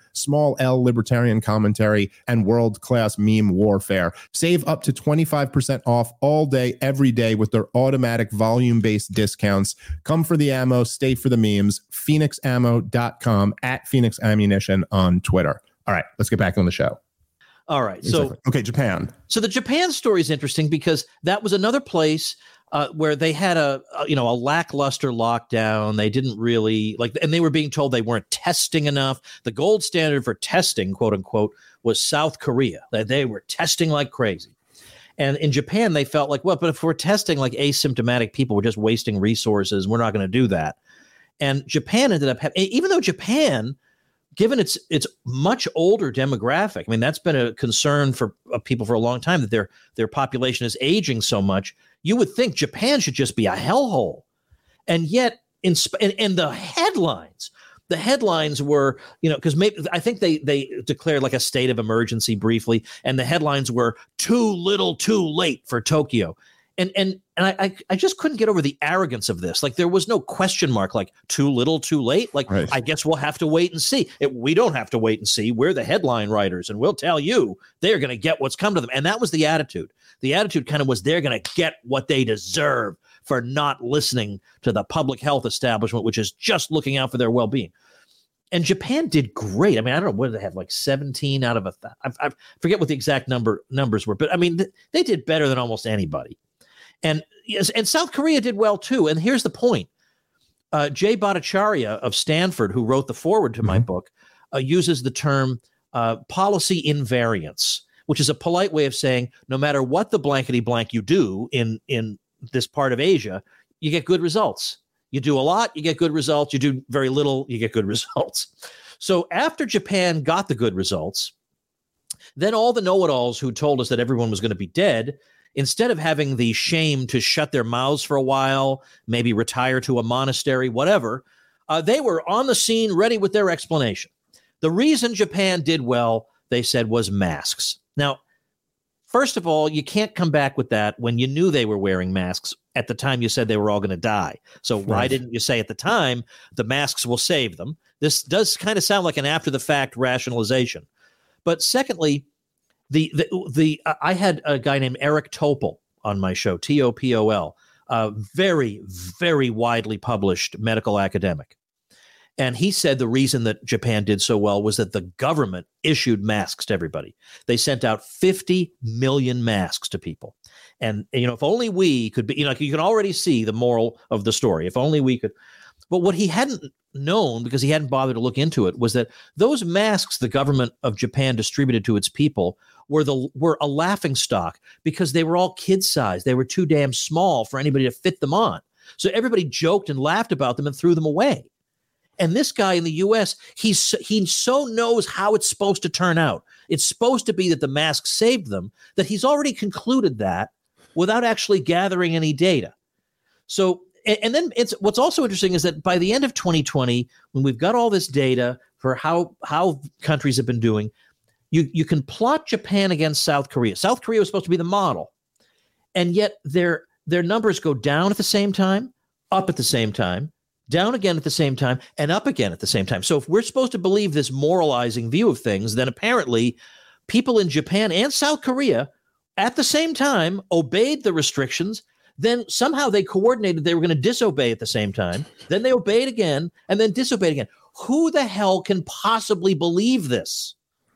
small L libertarian commentary, and world-class meme warfare. Save up to twenty-five percent off all day, every day with their automatic volume-based discounts. Come for the ammo, stay for the memes. phoenix ammo dot com, at Phoenix Ammunition on Twitter. All right, let's get back on the show. All right. Exactly. So, okay, Japan. So the Japan story is interesting because that was another place uh, where they had a, a, you know, a lackluster lockdown. They didn't really like, and they were being told they weren't testing enough. The gold standard for testing, quote unquote, was South Korea. That they were testing like crazy. And in Japan, they felt like, well, but if we're testing like asymptomatic people, we're just wasting resources. We're not going to do that. And Japan ended up having, even though Japan, given its its much older demographic, I mean, that's been a concern for uh, people for a long time, that their their population is aging so much. You would think Japan should just be a hellhole. And yet, in and, and the headlines, the headlines were, you know, because maybe I think they they declared like a state of emergency briefly, and the headlines were too little, too late for Tokyo. And and and I I just couldn't get over the arrogance of this. Like, there was no question mark, like too little, too late. Like, right. I guess we'll have to wait and see. It, we don't have to wait and see. We're the headline writers, and we'll tell you they're going to get what's come to them. And that was the attitude. The attitude kind of was they're going to get what they deserve for not listening to the public health establishment, which is just looking out for their well-being. And Japan did great. I mean, I don't know, what did they have, like seventeen out of a th- I, I forget what the exact number numbers were, but I mean, th- they did better than almost anybody. And yes, and South Korea did well too. And here's the point: uh, Jay Bhattacharya of Stanford, who wrote the foreword to mm-hmm. my book, uh, uses the term uh, policy invariance, which is a polite way of saying no matter what the blankety blank you do in in this part of Asia, you get good results. You do a lot, you get good results. You do very little, you get good results. So after Japan got the good results, then all the know-it-alls who told us that everyone was going to be dead, instead of having the shame to shut their mouths for a while, maybe retire to a monastery, whatever, uh, they were on the scene ready with their explanation. The reason Japan did well, they said, was masks. Now, first of all, you can't come back with that when you knew they were wearing masks at the time you said they were all going to die. So why right. didn't you say at the time the masks will save them? This does kind of sound like an after-the-fact rationalization. But secondly, The the the uh, I had a guy named Eric Topol on my show, T O P O L, a very, very widely published medical academic. And he said the reason that Japan did so well was that the government issued masks to everybody. They sent out fifty million masks to people. And, you know, if only we could be, you know, you can already see the moral of the story. If only we could. But what he hadn't known, because he hadn't bothered to look into it, was that those masks the government of Japan distributed to its people were the were a laughing stock because they were all kid size. They were too damn small for anybody to fit them on. So everybody joked and laughed about them and threw them away. And this guy in the U S, he's he so knows how it's supposed to turn out. It's supposed to be that the mask saved them, that he's already concluded that without actually gathering any data. So, and, and then it's what's also interesting is that by the end of twenty twenty, when we've got all this data for how how countries have been doing, you you can plot Japan against South Korea. South Korea was supposed to be the model, and yet their their numbers go down at the same time, up at the same time, down again at the same time, and up again at the same time. So if we're supposed to believe this moralizing view of things, then apparently people in Japan and South Korea at the same time obeyed the restrictions. Then somehow they coordinated they were going to disobey at the same time. Then they obeyed again and then disobeyed again. Who the hell can possibly believe this?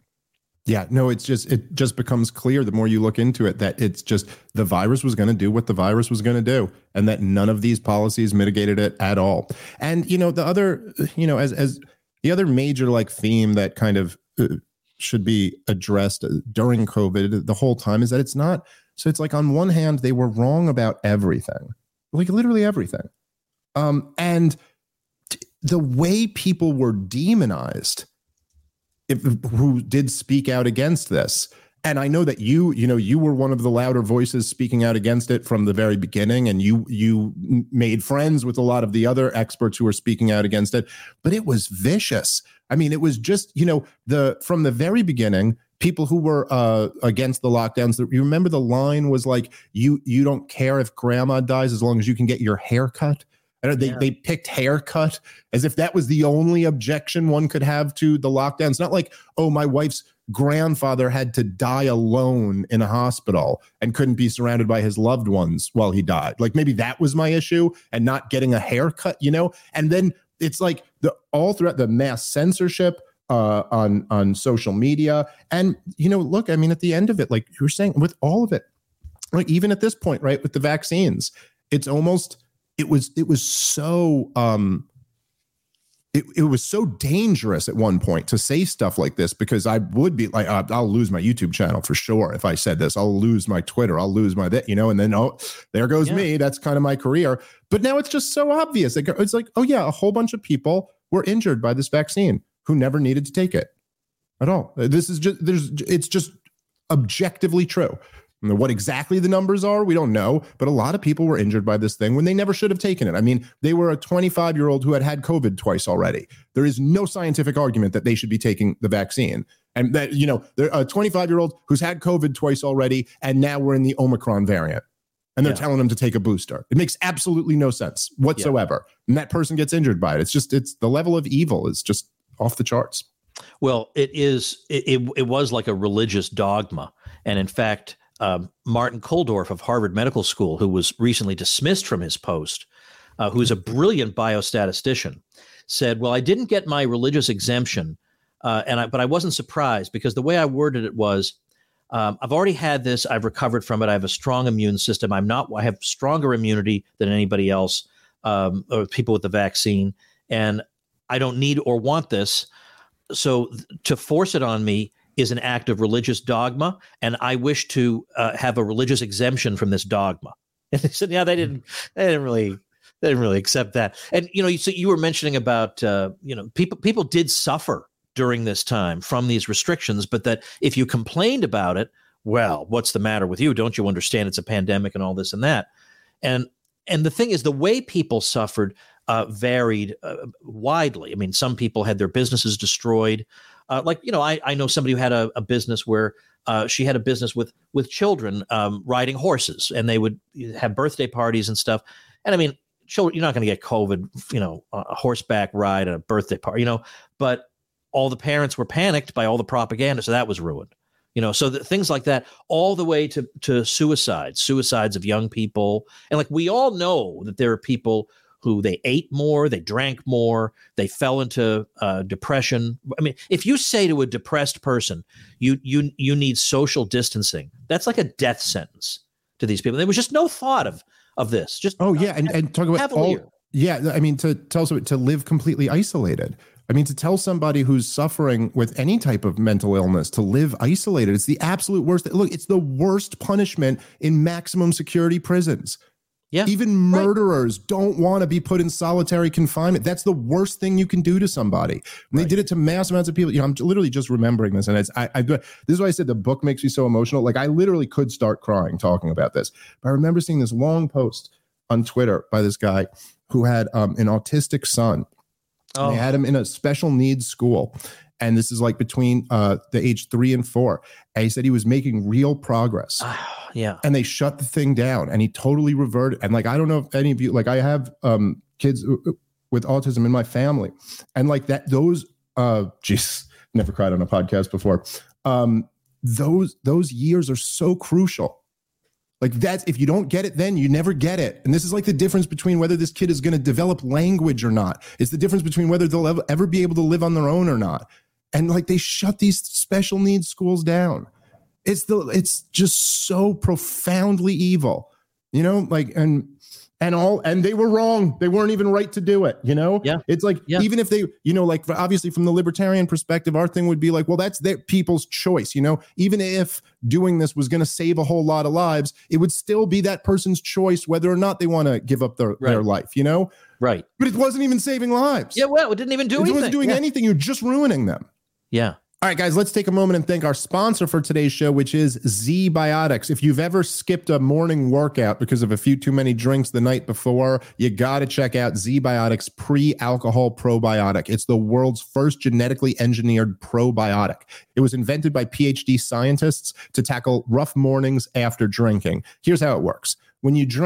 Yeah, no, it's just it just becomes clear the more you look into it that it's just the virus was going to do what the virus was going to do, and that none of these policies mitigated it at all. And, you know, the other, you know, as as the other major like theme that kind of uh, should be addressed during COVID the whole time is that it's not. So it's like on one hand, they were wrong about everything, like literally everything. Um, and t- the way people were demonized If, who did speak out against this. And I know that you, you know, you were one of the louder voices speaking out against it from the very beginning. And you, you made friends with a lot of the other experts who were speaking out against it, but it was vicious. I mean, it was just, you know, the, from the very beginning, people who were uh, against the lockdowns, you remember the line was like, you, you don't care if grandma dies as long as you can get your hair cut. And they, Yeah. they picked haircut as if that was the only objection one could have to the lockdown. It's not like, oh, my wife's grandfather had to die alone in a hospital and couldn't be surrounded by his loved ones while he died. Like maybe that was my issue and not getting a haircut, you know? And then it's like the all throughout the mass censorship uh, on, on social media. And, you know, look, I mean, at the end of it, like you were saying, with all of it, like even at this point, right, with the vaccines, it's almost, it was, it was so, um, It, it was so dangerous at one point to say stuff like this, because I would be like, uh, I'll lose my YouTube channel for sure if I said this. I'll lose my Twitter. I'll lose my that, you know, and then, oh, there goes Yeah. me. That's kind of my career. But now it's just so obvious. Like, it's like, oh, yeah, a whole bunch of people were injured by this vaccine who never needed to take it at all. This is just, there's, it's just objectively true. And what exactly the numbers are, we don't know, but a lot of people were injured by this thing when they never should have taken it. I mean, they were a twenty-five-year-old who had had COVID twice already. There is no scientific argument that they should be taking the vaccine. And that, you know, they're a twenty-five-year-old who's had COVID twice already, and now we're in the Omicron variant. And they're Yeah. telling them to take a booster. It makes absolutely no sense whatsoever. Yeah. And that person gets injured by it. It's just, it's the level of evil is just off the charts. Well, it is, it, it, it was like a religious dogma. And in fact, Um, Martin Kulldorff of Harvard Medical School, who was recently dismissed from his post, uh, who's a brilliant biostatistician, said, well, I didn't get my religious exemption, uh, and I, but I wasn't surprised because the way I worded it was, um, I've already had this. I've recovered from it. I have a strong immune system. I'm not, I have stronger immunity than anybody else, um, or people with the vaccine, and I don't need or want this. So th- to force it on me is an act of religious dogma, and I wish to uh, have a religious exemption from this dogma. And they said, yeah, they didn't, they didn't really, they didn't really accept that. And you know, you, so you were mentioning about, uh, you know, people people did suffer during this time from these restrictions, but that if you complained about it, well, what's the matter with you? Don't you understand it's a pandemic and all this and that? And and the thing is, the way people suffered uh, varied uh, widely. I mean, some people had their businesses destroyed. Uh, like, you know, I, I know somebody who had a, a business where uh, she had a business with with children um, riding horses, and they would have birthday parties and stuff. And I mean, children, you're not going to get COVID, you know, a horseback ride at a birthday party, you know, but all the parents were panicked by all the propaganda. So that was ruined, you know, so that things like that, all the way to, to suicides, suicides of young people. And like, we all know that there are people who they ate more, they drank more, they fell into uh, depression. I mean, if you say to a depressed person, you you you need social distancing, that's like a death sentence to these people. There was just no thought of of this. Just oh yeah, and, and talk about cavalier. all. Yeah, I mean, to tell someone to live completely isolated. I mean, to tell somebody who's suffering with any type of mental illness to live isolated, it's the absolute worst. Look, it's the worst punishment in maximum security prisons. Yeah, even murderers right. don't want to be put in solitary confinement. That's the worst thing you can do to somebody. And right. they did it to mass amounts of people. You know, I'm literally just remembering this, and it's I, I. This is why I said the book makes me so emotional. Like I literally could start crying talking about this. But I remember seeing this long post on Twitter by this guy who had um, an autistic son. Oh. They had him in a special needs school. And this is like between uh, the age three and four. And he said he was making real progress. Yeah. And they shut the thing down, and he totally reverted. And like, I don't know if any of you, like I have um, kids with autism in my family. And like that, those, uh, geez, never cried on a podcast before. Um, those, those years are so crucial. Like that's, if you don't get it, then you never get it. And this is like the difference between whether this kid is going to develop language or not. It's the difference between whether they'll ever, ever be able to live on their own or not. And like they shut these special needs schools down. It's the, it's just so profoundly evil, you know, like, and, and all, and they were wrong. They weren't even right to do it. You know, yeah. It's like, yeah. even if they, you know, like obviously from the libertarian perspective, our thing would be like, well, that's their people's choice. You know, even if doing this was going to save a whole lot of lives, it would still be that person's choice, whether or not they want to give up their, right. their life, you know? Right. But it wasn't even saving lives. Yeah. Well, it didn't even do it anything. It wasn't doing yeah. anything. You're just ruining them. Yeah. All right, guys, let's take a moment and thank our sponsor for today's show, which is ZBiotics. If you've ever skipped a morning workout because of a few too many drinks the night before, you got to check out ZBiotics Pre-Alcohol Probiotic. It's the world's first genetically engineered probiotic. It was invented by PhD scientists to tackle rough mornings after drinking. Here's how it works. When you drink,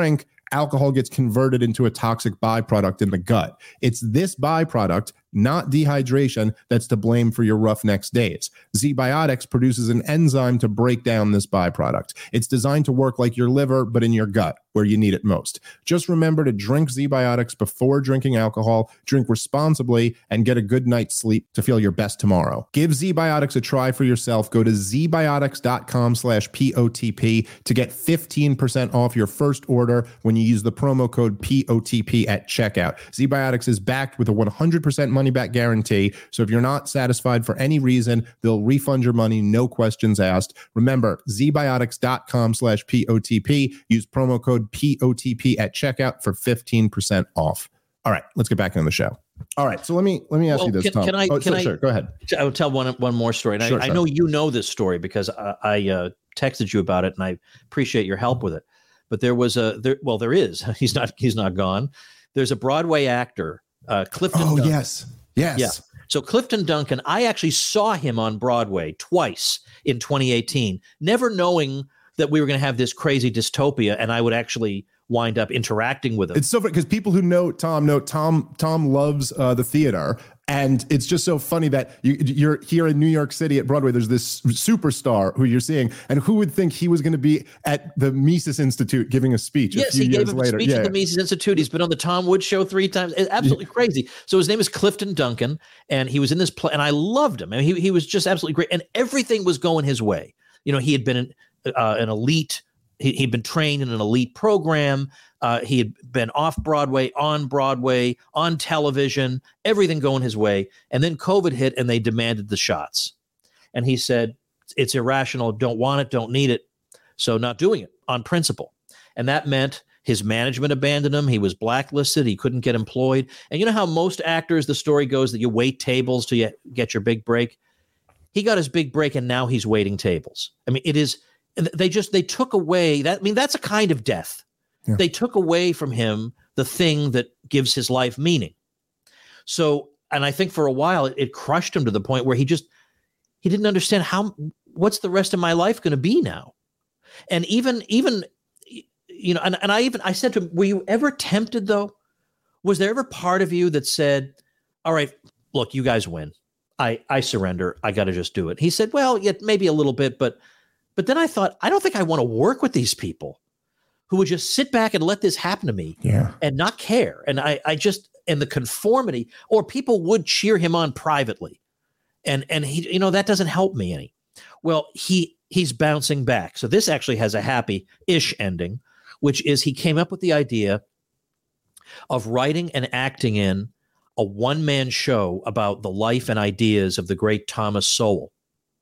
alcohol gets converted into a toxic byproduct in the gut. It's this byproduct, not dehydration, that's to blame for your rough next days. ZBiotics produces an enzyme to break down this byproduct. It's designed to work like your liver, but in your gut, where you need it most. Just remember to drink ZBiotics before drinking alcohol, drink responsibly, and get a good night's sleep to feel your best tomorrow. Give ZBiotics a try for yourself. Go to zbiotics.com slash POTP to get fifteen percent off your first order when you use the promo code P O T P at checkout. ZBiotics is backed with a one hundred percent money back guarantee. So if you're not satisfied for any reason, they'll refund your money, no questions asked. Remember, zbiotics.com slash POTP. Use promo code P O T P at checkout for fifteen percent off. All right, let's get back into the show. All right, so let me let me ask well, you this, can, Tom. Can I? Oh, can so, I sure, go ahead. I will tell one one more story. And sure, I, sure. I know you know this story because I, I uh, texted you about it, and I appreciate your help with it. But there was a there. Well, there is. He's not. He's not gone. There's a Broadway actor, uh, Clifton. Oh Duncan. yes, yes. Yeah. So Clifton Duncan, I actually saw him on Broadway twice in twenty eighteen, never knowing that we were going to have this crazy dystopia, and I would actually wind up interacting with him. It's so funny because people who know Tom know Tom. Tom loves uh, the theater, and it's just so funny that you, you're here in New York City at Broadway. There's this superstar who you're seeing, and who would think he was going to be at the Mises Institute giving a speech? Yes, a few he years gave a later. speech yeah, at the yeah. Mises Institute. He's been on the Tom Woods Show three times. It's absolutely yeah. crazy. So his name is Clifton Duncan, and he was in this play, and I loved him. I mean, he he was just absolutely great, and everything was going his way. You know, he had been an, uh, an elite. He, he'd been trained in an elite program. Uh, he had been off Broadway, on Broadway, on television, everything going his way. And then COVID hit and they demanded the shots. And he said, it's irrational. Don't want it. Don't need it. So not doing it on principle. And that meant his management abandoned him. He was blacklisted. He couldn't get employed. And you know how most actors, the story goes that you wait tables till you get your big break? He got his big break and now he's waiting tables. I mean, it is, they just, they took away that. I mean, that's a kind of death. Yeah. They took away from him the thing that gives his life meaning. So, and I think for a while it, it crushed him to the point where he just, he didn't understand how, what's the rest of my life going to be now? And even, even, you know, and, and I even, I said to him, were you ever tempted though? Was there ever part of you that said, all right, look, you guys win. I, I surrender. I got to just do it. He said, well, yeah, maybe a little bit, but, but then I thought, I don't think I want to work with these people who would just sit back and let this happen to me yeah. and not care. And I, I just, and the conformity, or people would cheer him on privately. And, and he, you know, that doesn't help me any. Well, he, he's bouncing back. So this actually has a happy-ish ending, which is he came up with the idea of writing and acting in a one-man show about the life and ideas of the great Thomas Sowell.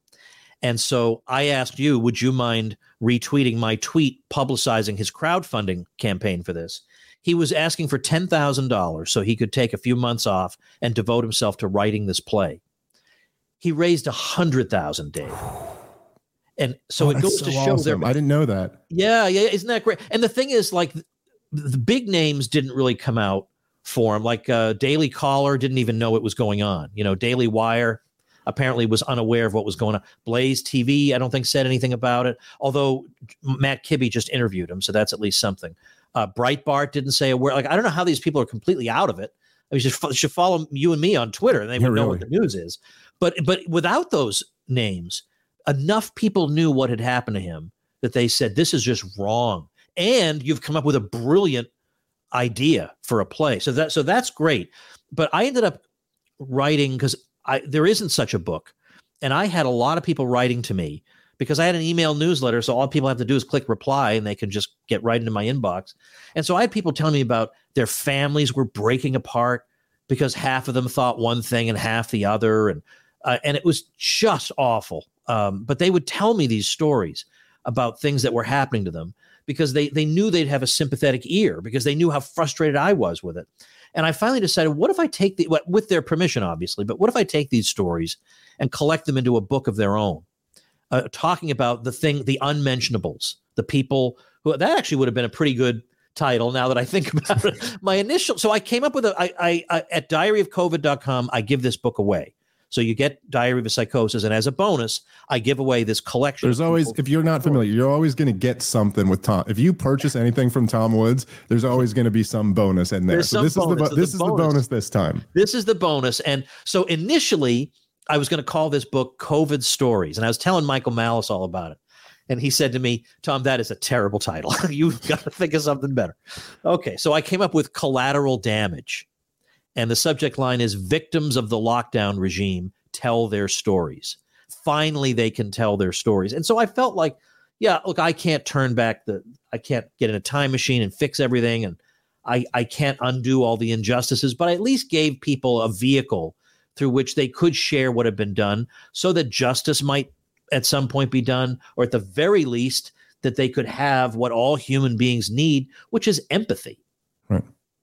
And so I asked you, would you mind retweeting my tweet publicizing his crowdfunding campaign for this? He was asking for ten thousand dollars so he could take a few months off and devote himself to writing this play. He raised one hundred thousand dollars, Dave. And so oh, it goes so to show awesome. there. I didn't know that. Yeah, yeah. Isn't that great? And the thing is, like, the big names didn't really come out for him. Like uh, Daily Caller didn't even know what was going on. You know, Daily Wire apparently was unaware of what was going on. Blaze T V, I don't think, said anything about it, although Matt Kibbe just interviewed him, so that's at least something. Uh, Breitbart didn't say a word. Like, I don't know how these people are completely out of it. I mean, you should, should follow you and me on Twitter, and they would yeah, know really. what the news is. But but without those names, enough people knew what had happened to him that they said, this is just wrong. And you've come up with a brilliant idea for a play. So that so that's great. But I ended up writing, because I there isn't such a book. And I had a lot of people writing to me because I had an email newsletter. So all people have to do is click reply and they can just get right into my inbox. And so I had people telling me about their families were breaking apart because half of them thought one thing and half the other. And uh, and it was just awful. Um, but they would tell me these stories about things that were happening to them because they they knew they'd have a sympathetic ear because they knew how frustrated I was with it. And I finally decided, what if I take the, with their permission, obviously, but what if I take these stories and collect them into a book of their own, uh, talking about the thing, the unmentionables, the people who, that actually would have been a pretty good title now that I think about it. My initial, so I came up with a, I, I, I at diary of covid dot com, I give this book away. So you get Diary of a Psychosis, and as a bonus, I give away this collection. There's always, if you're not familiar, you're always going to get something with Tom. If you purchase anything from Tom Woods, there's always going to be some bonus in there. There's So some this is the bonus. bo- The this is the bonus. bonus this time. This is the bonus. And so initially, I was going to call this book COVID Stories, and I was telling Michael Malice all about it. And he said to me, Tom, that is a terrible title. You've got to think of something better. Okay, so I came up with Collateral Damage. And the subject line is Victims of the Lockdown Regime Tell Their Stories. Finally, they can tell their stories. And so I felt like, yeah, look, I can't turn back the, I can't get in a time machine and fix everything. And I, I can't undo all the injustices, but I at least gave people a vehicle through which they could share what had been done so that justice might at some point be done, or at the very least that they could have what all human beings need, which is empathy. Right.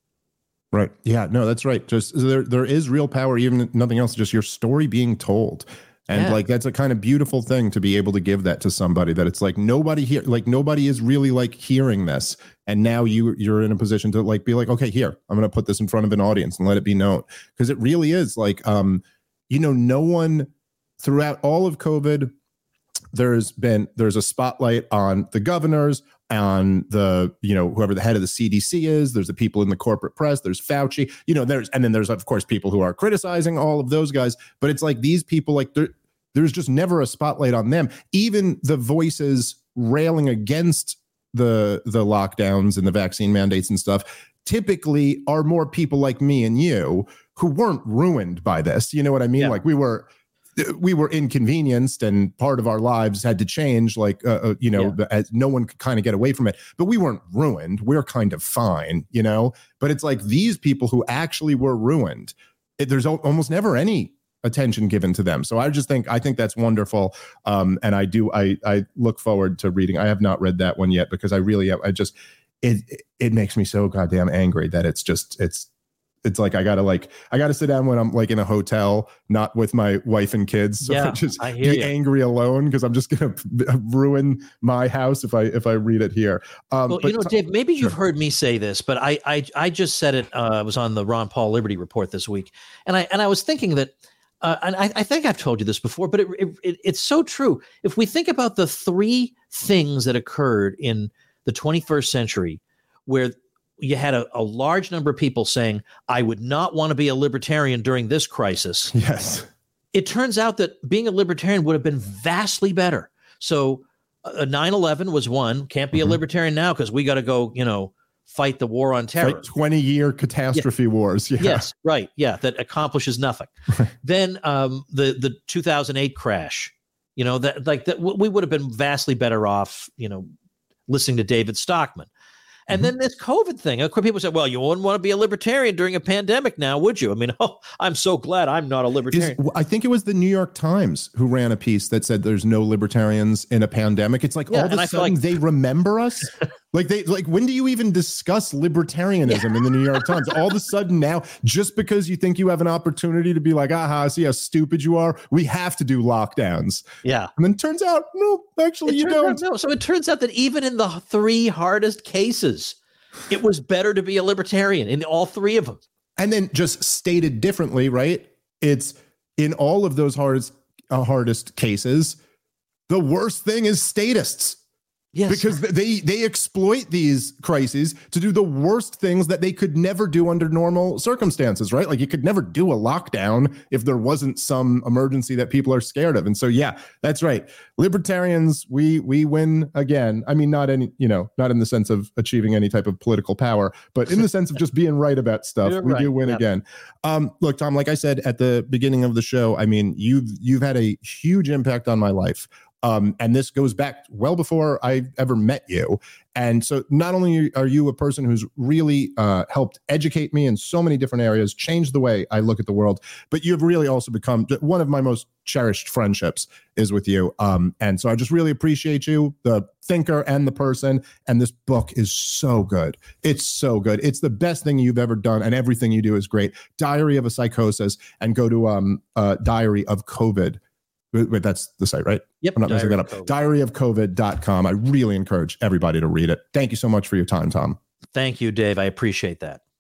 Right. Yeah, no, that's right. Just there, there is real power, even if nothing else, just your story being told. And Yeah. like, that's a kind of beautiful thing to be able to give that to somebody, that it's like nobody here, like nobody is really like hearing this. And now you, you're in a position to like, be like, okay, here, I'm going to put this in front of an audience and let it be known. Cause it really is like, um, you know, no one throughout all of COVID, there's been, there's a spotlight on the governors, on the, you know, whoever the head of the C D C is, there's the people in the corporate press, there's Fauci, you know, there's, and then there's of course people who are criticizing all of those guys, but it's like these people, like there, there's just never a spotlight on them. Even the voices railing against the, the lockdowns and the vaccine mandates and stuff typically are more people like me and you who weren't ruined by this. You know what I mean? Yeah. Like we were, we were inconvenienced and part of our lives had to change, like, uh, uh, you know, Yeah. as no one could kind of get away from it, but we weren't ruined. We're kind of fine, you know, but it's like these people who actually were ruined, it, there's al- almost never any attention given to them. So I just think, I think that's wonderful. Um, and I do, I, I look forward to reading. I have not read that one yet because I really, I just, it, it makes me so goddamn angry that it's just, it's, It's like I gotta like I gotta sit down when I'm like in a hotel, not with my wife and kids. So Yeah, I just I hear be you. angry alone because I'm just gonna ruin my house if I if I read it here. Um, Well, but you know, t- Dave, maybe you've Sure. heard me say this, but I I, I just said it. Uh, I was on the Ron Paul Liberty Report this week, and I and I was thinking that, uh, and I, I think I've told you this before, but it, it, it it's so true. If we think about the three things that occurred in the twenty-first century, where you had a, a large number of people saying, I would not want to be a libertarian during this crisis. yes, It turns out that being a libertarian would have been vastly better. So uh, nine eleven was one. Can't be Mhm. a libertarian now because we got to go, you know, fight the war on terror. like twenty year catastrophe wars. Yeah. Yes, right. Yeah, that accomplishes nothing. Then um, the the two thousand eight crash, you know, that like that we would have been vastly better off, you know, listening to David Stockman. And Mhm. then this COVID thing. Of course, people say, well, you wouldn't want to be a libertarian during a pandemic now, would you? I mean, oh, I'm so glad I'm not a Is, libertarian. I think it was the New York Times who ran a piece that said there's no libertarians in a pandemic. It's like Yeah, all of and a I feel sudden like- they remember us. Like they like when do you even discuss libertarianism in the New York Times? All of a sudden now, just because you think you have an opportunity to be like, aha, see how stupid you are, we have to do lockdowns. Yeah. And then turns out, no, actually It you turns don't. out no. So it turns out that even in the three hardest cases, it was better to be a libertarian in all three of them. And then just stated differently, right? It's in all of those hardest uh, hardest cases, the worst thing is statists. Yes. Because they they exploit these crises to do the worst things that they could never do under normal circumstances, right? Like you could never do a lockdown if there wasn't some emergency that people are scared of. And so, yeah, that's right. Libertarians, we we win again. I mean, not any, you know, not in the sense of achieving any type of political power, but in the sense of just being right about stuff. You're we right. do win Yep. again. Um, look, Tom, like I said at the beginning of the show, I mean, you've you've had a huge impact on my life. Um, and this goes back well before I ever met you. And so not only are you a person who's really uh, helped educate me in so many different areas, change the way I look at the world, but you've really also become one of my most cherished friendships is with you. Um, and so I just really appreciate you, the thinker and the person. And this book is so good. It's so good. It's the best thing you've ever done. And everything you do is great. Diary of a Psychosis, and go to um, uh, Diary of COVID. Wait, that's the site, right? Yep. I'm not messing Diary that of up. COVID. diary of covid dot com. I really encourage everybody to read it. Thank you so much for your time, Tom. Thank you, Dave. I appreciate that.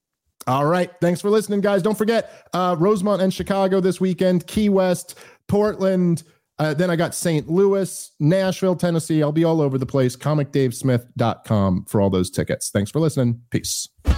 All right. Thanks for listening, guys. Don't forget uh, Rosemont and Chicago this weekend, Key West, Portland. Uh, then I got Saint Louis, Nashville, Tennessee. I'll be all over the place. comic dave smith dot com for all those tickets. Thanks for listening. Peace.